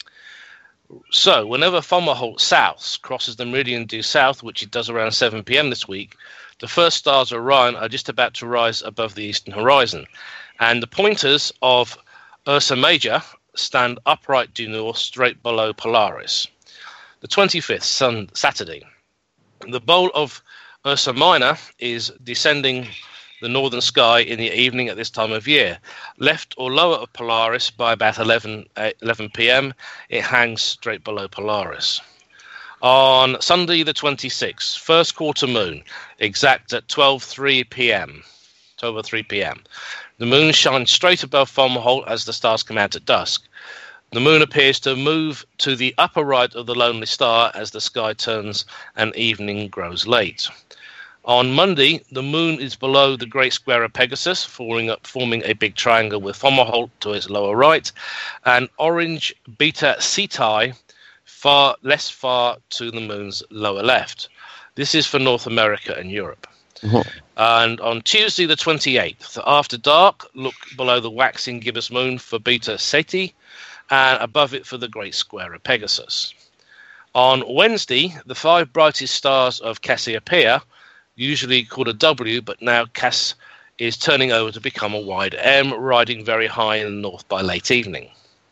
So, whenever Fomalhaut South crosses the meridian due south, which it does around seven p.m. this week, the first stars of Orion are just about to rise above the eastern horizon, and the pointers of Ursa Major stand upright due north, straight below Polaris. The twenty-fifth, sun, Saturday. The bowl of Ursa Minor is descending the northern sky in the evening at this time of year. Left or lower of Polaris by about eleven p.m., it hangs straight below Polaris. On Sunday the twenty-sixth, first quarter moon, exact at twelve oh three p.m. twelve oh three p.m. The moon shines straight above Fomalhaut as the stars come out at dusk. The moon appears to move to the upper right of the lonely star as the sky turns and evening grows late. On Monday, the moon is below the Great Square of Pegasus, forming, up, forming a big triangle with Fomalhaut to its lower right, and orange Beta Cetae far less far to the moon's lower left. This is for North America and Europe. Mm-hmm. And on Tuesday the twenty-eighth, after dark, look below the waxing gibbous moon for Beta Cetae, and above it for the Great Square of Pegasus. On Wednesday, the five brightest stars of Cassiopeia, usually called a W, but now Cass is turning over to become a wide M, riding very high in the north by late evening.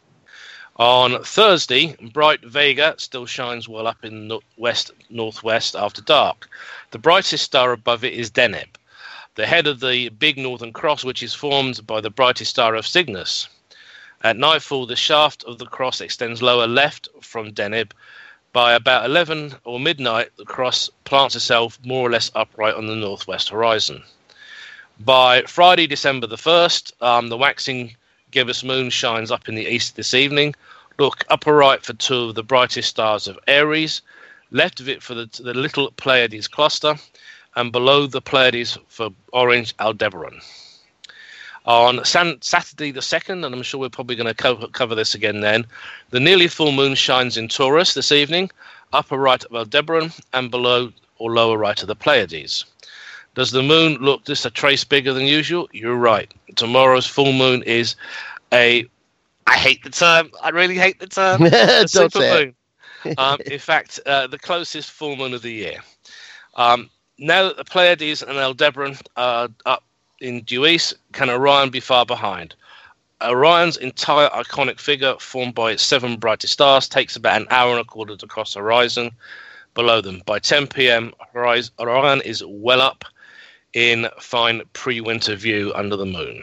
On Thursday, bright Vega still shines well up in the west northwest after dark. The brightest star above it is Deneb, the head of the big northern cross, which is formed by the brightest star of Cygnus. At nightfall, the shaft of the cross extends lower left from Deneb. By about eleven or midnight, the cross plants itself more or less upright on the northwest horizon. By Friday, December the first, um, the waxing gibbous moon shines up in the east this evening. Look upper right for two of the brightest stars of Aries, left of it for the, the little Pleiades cluster, and below the Pleiades for orange Aldebaran. On San- Saturday the second, and I'm sure we're probably going to co- cover this again then, the nearly full moon shines in Taurus this evening, upper right of Aldebaran, and below or lower right of the Pleiades. Does the moon look just a trace bigger than usual? You're right. Tomorrow's full moon is a, I hate the term, I really hate the term, a Don't super say moon. um, in fact, uh, the closest full moon of the year. Um, now that the Pleiades and Aldebaran are up in due east, can Orion be far behind? Orion's entire iconic figure, formed by its seven brightest stars, takes about an hour and a quarter to cross the horizon below them. By ten p.m., Orion is well up in fine pre-winter view under the moon.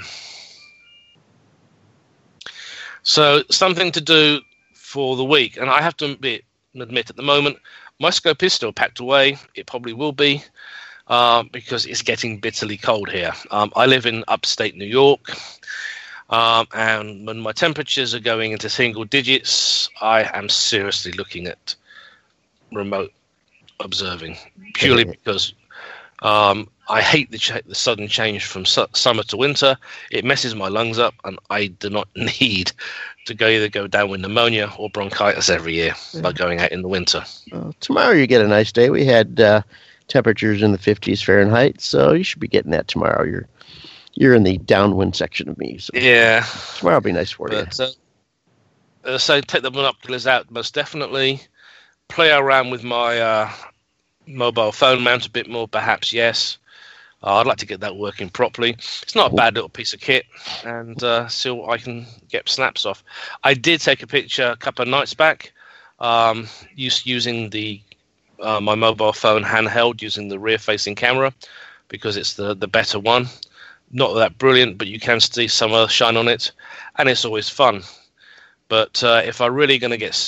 So, something to do for the week. And I have to admit, admit at the moment, my scope is still packed away. It probably will be. Uh, because it's getting bitterly cold here. Um, I live in upstate New York, um, and when my temperatures are going into single digits, I am seriously looking at remote observing, purely because um, I hate the, ch- the sudden change from su- summer to winter. It messes my lungs up, and I do not need to go either go down with pneumonia or bronchitis every year yeah. by going out in the winter. Well, tomorrow you get a nice day. We had uh, temperatures in the fifties Fahrenheit, so you should be getting that tomorrow. You're you're in the downwind section of me. So yeah. Tomorrow will be nice for but, you. Uh, uh, so take the binoculars out, most definitely. Play around with my uh, mobile phone mount a bit more, perhaps, yes. Uh, I'd like to get that working properly. It's not a bad little piece of kit, and uh, see what I can get snaps off. I did take a picture a couple of nights back, um, use, using the uh, my mobile phone handheld, using the rear-facing camera, because it's the, the better one. Not that brilliant, but you can see some uh, shine on it, and it's always fun. But uh, if I'm really going to get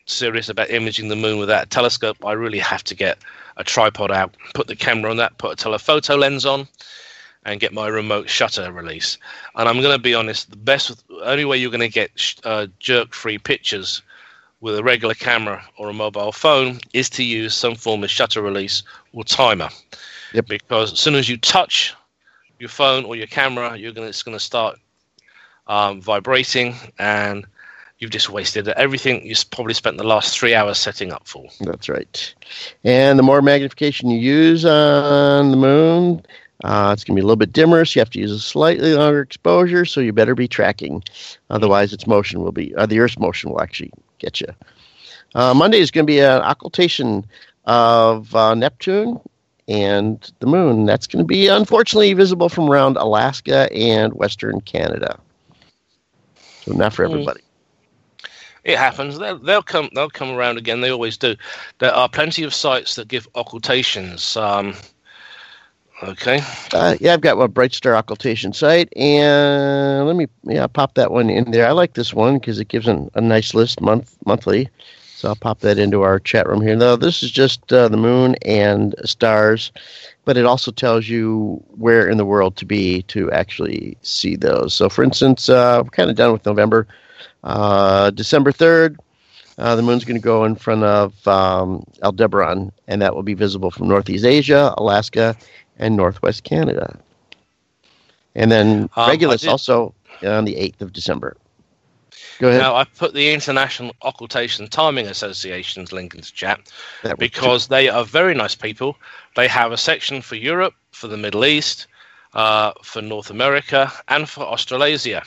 serious about imaging the moon without a telescope, I really have to get a tripod out, put the camera on that, put a telephoto lens on, and get my remote shutter release. And I'm going to be honest, the best, only way you're going to get uh, jerk-free pictures with a regular camera or a mobile phone is to use some form of shutter release or timer. Yep. Because as soon as you touch your phone or your camera, you're going to, it's going to start um, vibrating, and you've just wasted everything you probably spent the last three hours setting up for. That's right. And the more magnification you use on the moon, uh, it's going to be a little bit dimmer, so you have to use a slightly longer exposure, so you better be tracking. Otherwise, its motion will be, uh, the Earth's motion will actually get you. Uh, Monday is going to be an occultation of uh, Neptune and the moon. That's going to be, unfortunately, visible from around Alaska and Western Canada. So not for everybody. It happens. They'll, they'll come. They'll come around again. They always do. There are plenty of sites that give occultations. Um, okay. Uh, yeah, I've got a Bright Star occultation site, and let me yeah pop that one in there. I like this one because it gives an, a nice list month monthly. So I'll pop that into our chat room here. Now, this is just uh, the moon and stars, but it also tells you where in the world to be to actually see those. So, for instance, uh, we're kind of done with November. Uh, December third, uh, the moon's going to go in front of um, Aldebaran, and that will be visible from Northeast Asia, Alaska, and Northwest Canada. And then um, Regulus also on the eighth of December. Go ahead. Now, I've put the International Occultation Timing Association's link into chat That because too. they are very nice people. They have a section for Europe, for the Middle East, uh, for North America, and for Australasia.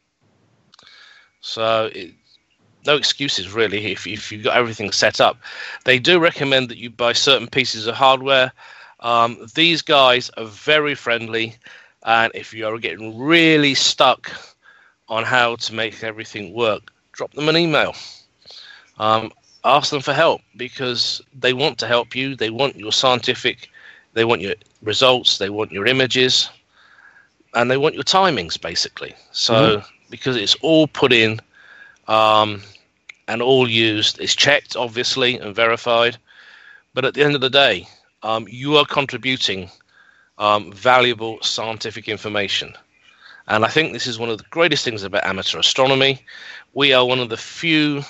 So, it, no excuses, really, if, if you've got everything set up. They do recommend that you buy certain pieces of hardware. Um, these guys are very friendly, and if you are getting really stuck on how to make everything work, drop them an email. Um, ask them for help, because they want to help you. They want your scientific, they want your results, they want your images, and they want your timings, basically. So, mm-hmm. because it's all put in um, and all used, it's checked, obviously, and verified. But at the end of the day, um, you are contributing um, valuable scientific information. And I think this is one of the greatest things about amateur astronomy. We are one of the few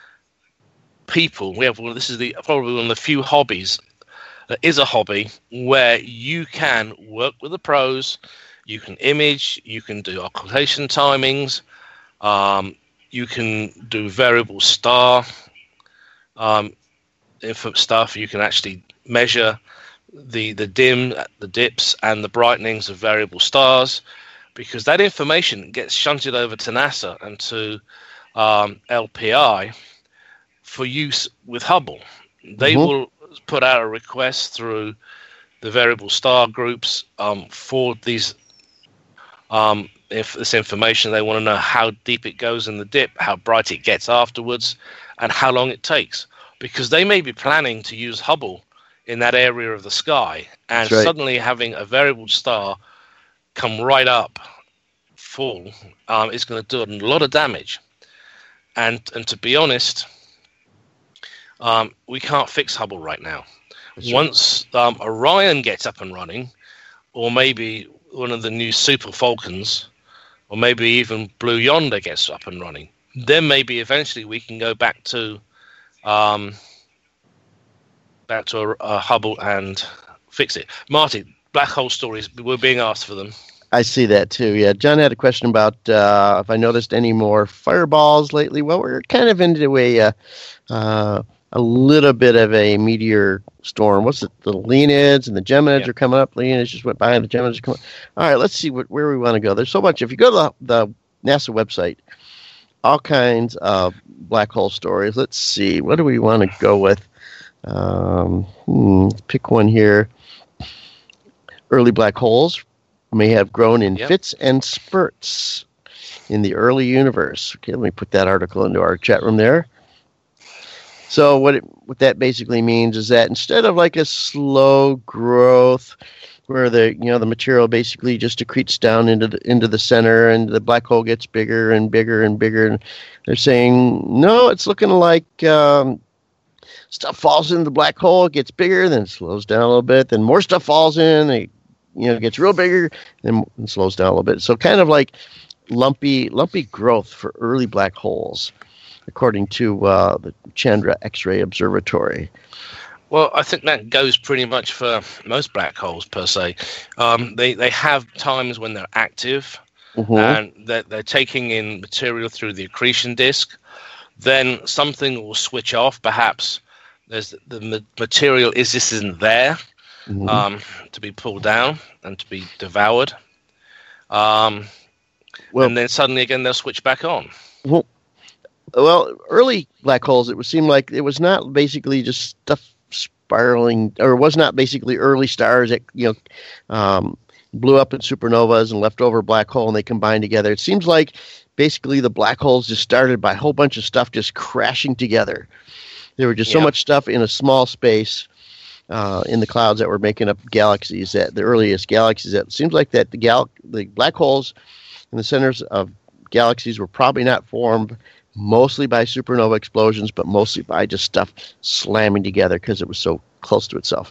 people, we have, well, this is the probably one of the few hobbies that is a hobby where you can work with the pros, you can image, you can do occultation timings, um, you can do variable star um, stuff, you can actually measure the, the dim, the dips, and the brightenings of variable stars, because that information gets shunted over to NASA and to um, L P I for use with Hubble. They mm-hmm. will put out a request through the variable star groups um, for these um, if this information. They want to know how deep it goes in the dip, how bright it gets afterwards, and how long it takes. Because they may be planning to use Hubble in that area of the sky, and right. suddenly having a variable star come right up full um, is going to do a lot of damage. And and to be honest, um, we can't fix Hubble right now. That's Once um, Orion gets up and running, or maybe one of the new Super Falcons, or maybe even Blue Yonder gets up and running, then maybe eventually we can go back to um, back to a, a Hubble and fix it. Marty, black hole stories, we're being asked for them. I see that too. Yeah, John had a question about uh, if I noticed any more fireballs lately. Well, we're kind of into a uh, uh, a little bit of a meteor storm. What's it? The Leonids and the Geminids yeah. are coming up. Leonids just went by, and the Geminids are coming. All right, let's see what, where we want to go. There's so much. If you go to the, the NASA website, all kinds of black hole stories. Let's see. What do we want to go with? Um, hmm, pick one here. Early black holes may have grown in yep. fits and spurts in the early universe. Okay, let me put that article into our chat room there. So what it, what that basically means is that instead of like a slow growth where the you know the material basically just accretes down into the into the center and the black hole gets bigger and bigger and bigger, and they're saying no, it's looking like um, stuff falls into the black hole, it gets bigger, then it slows down a little bit, then more stuff falls in, it you know gets real bigger, then it slows down a little bit. So kind of like lumpy lumpy growth for early black holes, according to uh, the Chandra X-ray Observatory. Well, I think that goes pretty much for most black holes per se. Um, they they have times when they're active, mm-hmm. and they're, they're taking in material through the accretion disk. Then something will switch off. Perhaps there's the ma- material is this isn't there mm-hmm. um, to be pulled down and to be devoured. Um, well, and then suddenly again they'll switch back on. Well, well, early black holes, it would seem like it was not basically just stuff spiraling, or it was not basically early stars that you know um, blew up in supernovas and left over a black hole and they combined together. It seems like basically the black holes just started by a whole bunch of stuff just crashing together. There were just yeah. so much stuff in a small space uh, in the clouds that were making up galaxies, that the earliest galaxies. That it seems like that the gal the black holes in the centers of galaxies were probably not formed mostly by supernova explosions, but mostly by just stuff slamming together because it was so close to itself.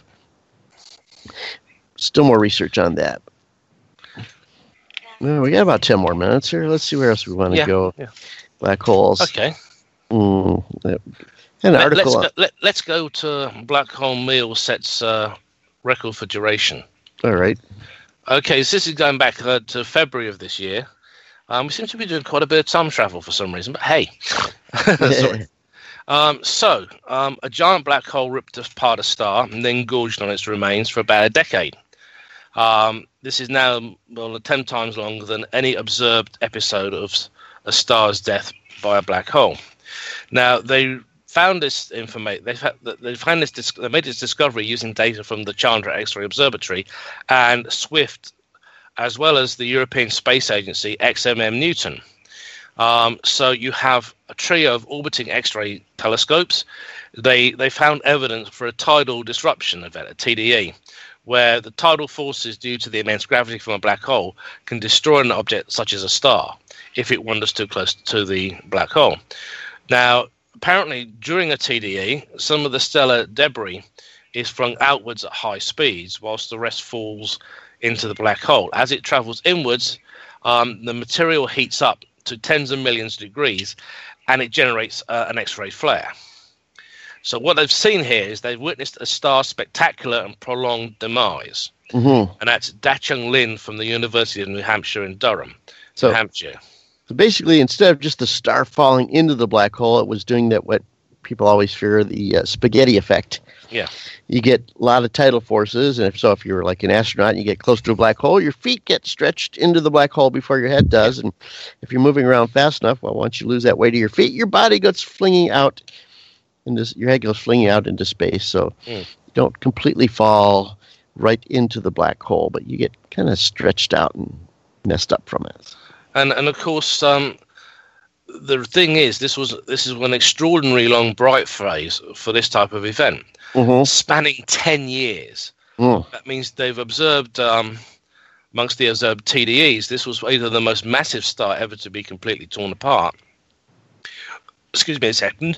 Still more research on that. Well, we got about ten more minutes here. Let's see where else we want to yeah, go. Yeah. Black holes. Okay. Mm, an let, article. Let's on... go, let, let's go to Black Hole Meal sets uh, record for duration. All right. Okay, so this is going back uh, to February of this year. Um, we seem to be doing quite a bit of time travel for some reason, but hey. Sorry. Um, so, um, a giant black hole ripped apart a star and then gorged on its remains for about a decade. Um, this is now well ten times longer than any observed episode of a star's death by a black hole. Now, they found this information. They they found this. They made this discovery using data from the Chandra X-ray Observatory and SWIFT, as well as the European Space Agency X M M Newton. Um, so you have a trio of orbiting X-ray telescopes. They they found evidence for a tidal disruption event, a T D E, where the tidal forces due to the immense gravity from a black hole can destroy an object such as a star if it wanders too close to the black hole. Now, apparently, during a T D E, some of the stellar debris is flung outwards at high speeds, whilst the rest falls into the black hole. As it travels inwards, um, the material heats up to tens of millions of degrees, and it generates uh, an X-ray flare. So what they've seen here is they've witnessed a star's spectacular and prolonged demise, mm-hmm. and that's Da-Chung Lin from the University of New Hampshire in Durham, so, New Hampshire. So basically, instead of just the star falling into the black hole, it was doing that what people always fear, the uh, spaghetti effect. Yeah. You get a lot of tidal forces, and if so, if you're like an astronaut and you get close to a black hole, your feet get stretched into the black hole before your head does. And if you're moving around fast enough, well, once you lose that weight of your feet, your body goes flinging out, into, your head goes flinging out into space. So mm. you don't completely fall right into the black hole, but you get kind of stretched out and messed up from it. And and of course, um, the thing is, this was this is an extraordinary long bright phase for this type of event. Mm-hmm. Spanning ten years. Mm. That means they've observed, um, amongst the observed T D Es, this was either the most massive star ever to be completely torn apart. Excuse me a second.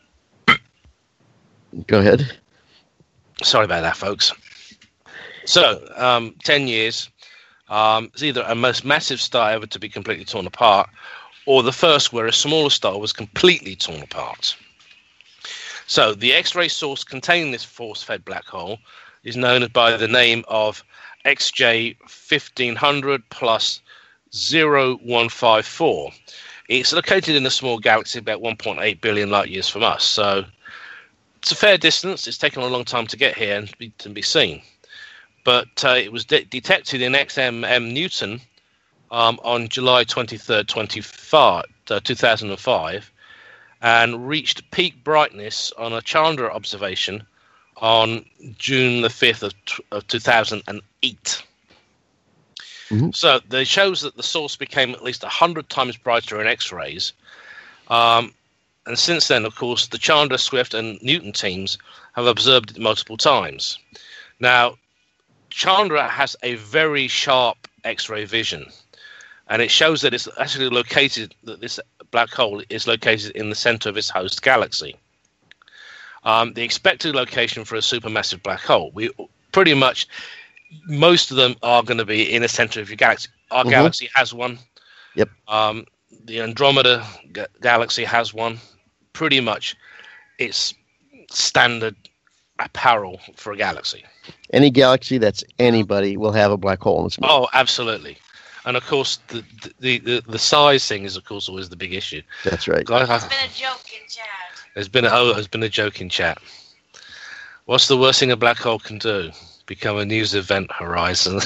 Go ahead. Sorry about that, folks. So, um, ten years. Um, it's either a most massive star ever to be completely torn apart, or the first where a smaller star was completely torn apart. So the X-ray source containing this force-fed black hole is known by the name of X J fifteen hundred plus zero one five four. It's located in a small galaxy about one point eight billion light years from us. So it's a fair distance. It's taken a long time to get here and be, to be seen. But uh, it was de- detected in X M M Newton um, on July twenty-third, two thousand five. And reached peak brightness on a Chandra observation on June the fifth of, t- of two thousand eight. Mm-hmm. So it shows that the source became at least one hundred times brighter in X-rays. Um, and since then, of course, the Chandra, Swift, and Newton teams have observed it multiple times. Now, Chandra has a very sharp X-ray vision, and it shows that it's actually located, that this black hole is located in the center of its host galaxy. Um, the expected location for a supermassive black hole, we pretty much, most of them are going to be in the center of your galaxy. Our mm-hmm. galaxy has one. Yep. Um, the Andromeda g- galaxy has one. Pretty much, it's standard apparel for a galaxy. Any galaxy that's anybody will have a black hole in its middle. Oh, absolutely. And of course, the the, the the size thing is, of course, always the big issue. That's right. There's been a joke in chat. There's been a, oh, there's been a joke in chat. What's the worst thing a black hole can do? Become a news event horizon.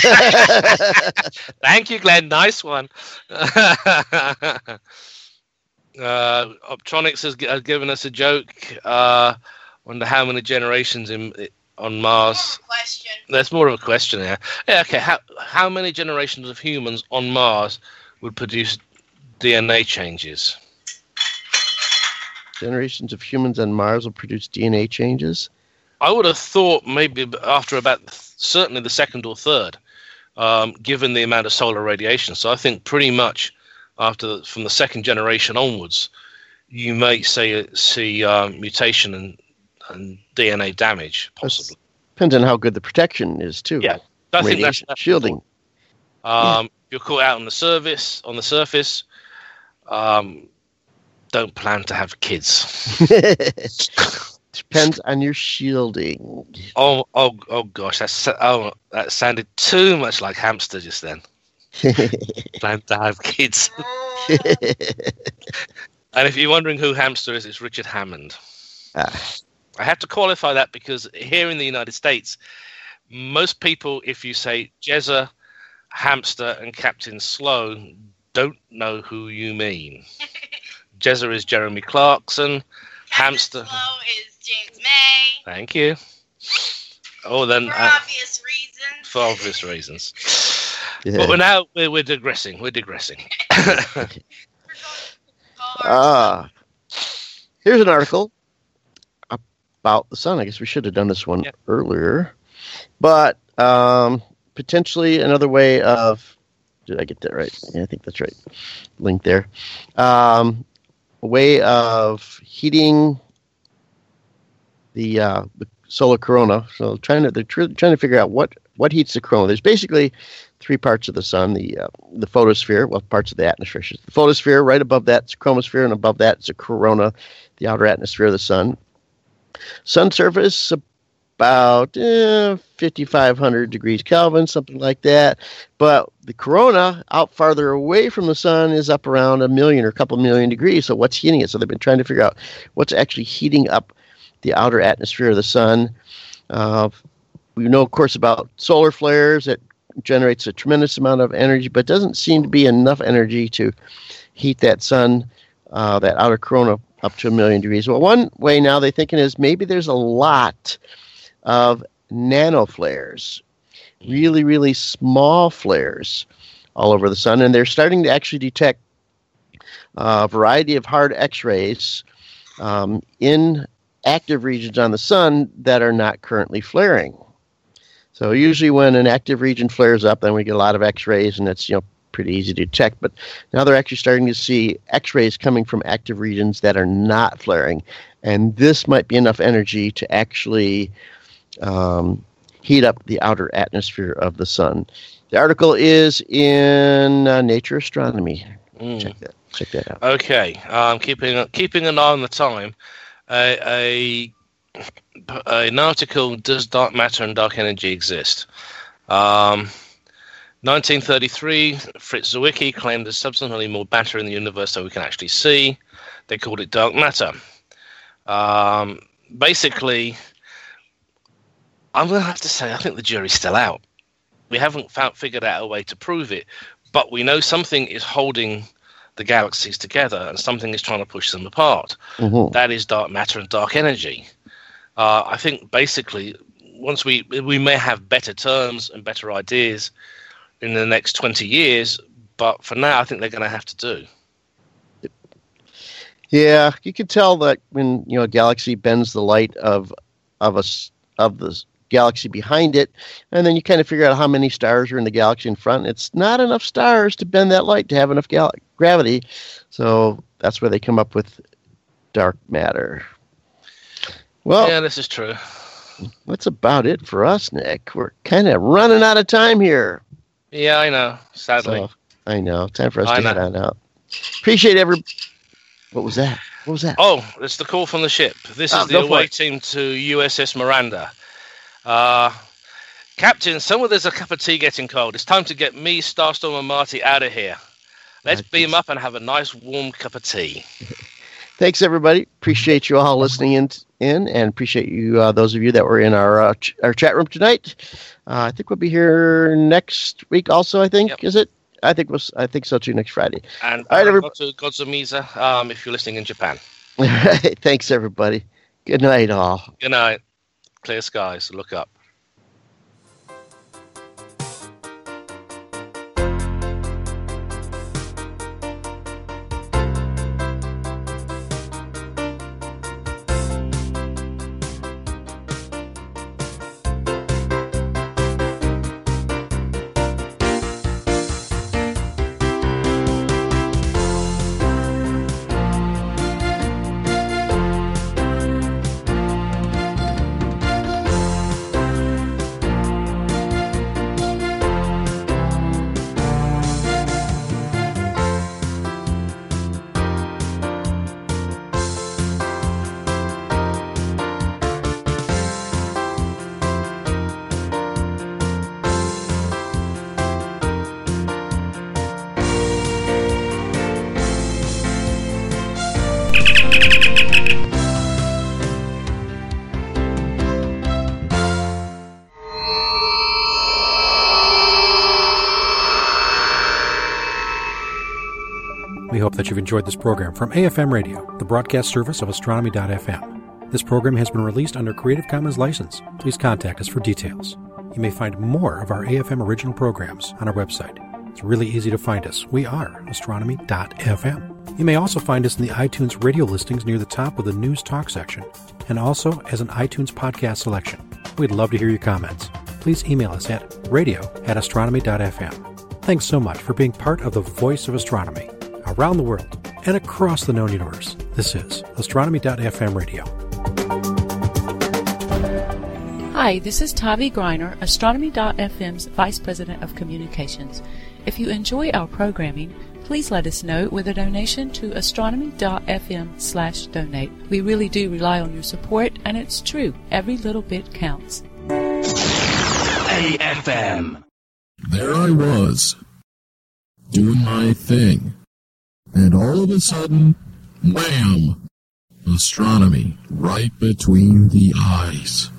Thank you, Glenn. Nice one. uh, Optronics has, g- has given us a joke. Uh, wonder how many generations in on Mars. More question. That's more of a question there. Yeah, okay. How how many generations of humans on Mars would produce D N A changes? Generations of humans on Mars will produce D N A changes? I would have thought maybe after about certainly the second or third, um, given the amount of solar radiation. So I think pretty much after from the second generation onwards, you may say see um, mutation and, and D N A damage possibly. That's, depends on how good the protection is too. Yeah, I think that's, that's shielding. Um, yeah. You're caught out on the surface. On the surface, um, don't plan to have kids. Depends on your shielding. Oh, oh, oh! Gosh, that's oh, that sounded too much like hamster just then. Plan to have kids. And if you're wondering who Hamster is, it's Richard Hammond. Ah. I have to qualify that because here in the United States, most people, if you say Jezza, Hamster, and Captain Slow, don't know who you mean. Jezza is Jeremy Clarkson. Hamster. Captain Slow is James May. Thank you. Oh, then for uh, obvious reasons. For obvious reasons. Yeah. But we're now we're, we're digressing. We're digressing. Ah, here's an article about the sun. I guess we should have done this one yep. earlier, but um, potentially another way of. Did I get that right? Yeah, I think that's right. Link there. Um, a way of heating the uh, the solar corona. So trying to they're tr- trying to figure out what, what heats the corona. There's basically three parts of the sun: the uh, the photosphere, well, parts of the atmosphere. The photosphere, right above that's the chromosphere, and above that is a corona, the outer atmosphere of the sun. Sun surface about eh, fifty-five hundred degrees Kelvin, something like that. But the corona out farther away from the sun is up around a million or a couple million degrees. So what's heating it? So they've been trying to figure out what's actually heating up the outer atmosphere of the sun. Uh, we know, of course, about solar flares. It generates a tremendous amount of energy, but doesn't seem to be enough energy to heat that sun, uh, that outer corona, up to a million degrees. Well, one way now they're thinking is maybe there's a lot of nanoflares, really, really small flares all over the sun, and they're starting to actually detect a variety of hard X-rays um, in active regions on the sun that are not currently flaring. So usually when an active region flares up, then we get a lot of X-rays, and it's, you know, pretty easy to detect. But now they're actually starting to see X-rays coming from active regions that are not flaring, and this might be enough energy to actually um, heat up the outer atmosphere of the sun. The article is in uh, Nature Astronomy. Mm. Check that. Check that out. Okay, um, keeping keeping an eye on the time. Uh, a an article: Does dark matter and dark energy exist? Um, nineteen thirty-three, Fritz Zwicky claimed there's substantially more matter in the universe than we can actually see. They called it dark matter. Um, basically, I'm going to have to say I think the jury's still out. We haven't found, figured out a way to prove it, but we know something is holding the galaxies together and something is trying to push them apart. Mm-hmm. That is dark matter and dark energy. Uh, I think basically once we we may have better terms and better ideas in the next twenty years, but for now I think they're going to have to do. Yeah, you can tell that when you know a galaxy bends the light of of a s- of the s- galaxy behind it, and then you kind of figure out how many stars are in the galaxy in front. It's not enough stars to bend that light to have enough gal- gravity, so that's where they come up with dark matter. Well, Yeah, this is true. that's about it for us, Nick. We're kind of running out of time here. Yeah, I know. Sadly. So, I know. Time for us I to know. head on out. Appreciate every. What was that? What was that? Oh, it's the call from the ship. This Oh, is the go for away it. team to U S S Miranda. Uh, Captain, somewhere there's a cup of tea getting cold. It's time to get me, Starstorm, and Marty out of here. Let's Right. beam up and have a nice warm cup of tea. Thanks, everybody. Appreciate you all listening in, in and appreciate you, uh, those of you that were in our uh, ch- our chat room tonight. Uh, I think we'll be here next week also, I think. Yep. Is it? I think we'll, s- I think so, too, next Friday. And All right, uh, everyb- go to Godzoomiza um, if you're listening in Japan. Thanks, everybody. Good night, all. Good night. Clear skies. Look up. We hope that you've enjoyed this program from A F M Radio, the broadcast service of astronomy dot f m. This program has been released under Creative Commons license. Please contact us for details. You may find more of our A F M original programs on our website. It's really easy to find us. We are astronomy dot f m. You may also find us in the iTunes radio listings near the top of the News Talk section, and also as an iTunes podcast selection. We'd love to hear your comments. Please email us at radio at astronomy dot f m. Thanks so much for being part of the voice of astronomy around the world and across the known universe. This is astronomy dot f m radio. Hi, this is Tavi Greiner, astronomy dot f m's Vice President of Communications. If you enjoy our programming, please let us know with a donation to astronomy dot f m slash donate. We really do rely on your support, and it's true, every little bit counts. A F M. There I was, doing my thing, and all of a sudden, wham! Astronomy right between the eyes.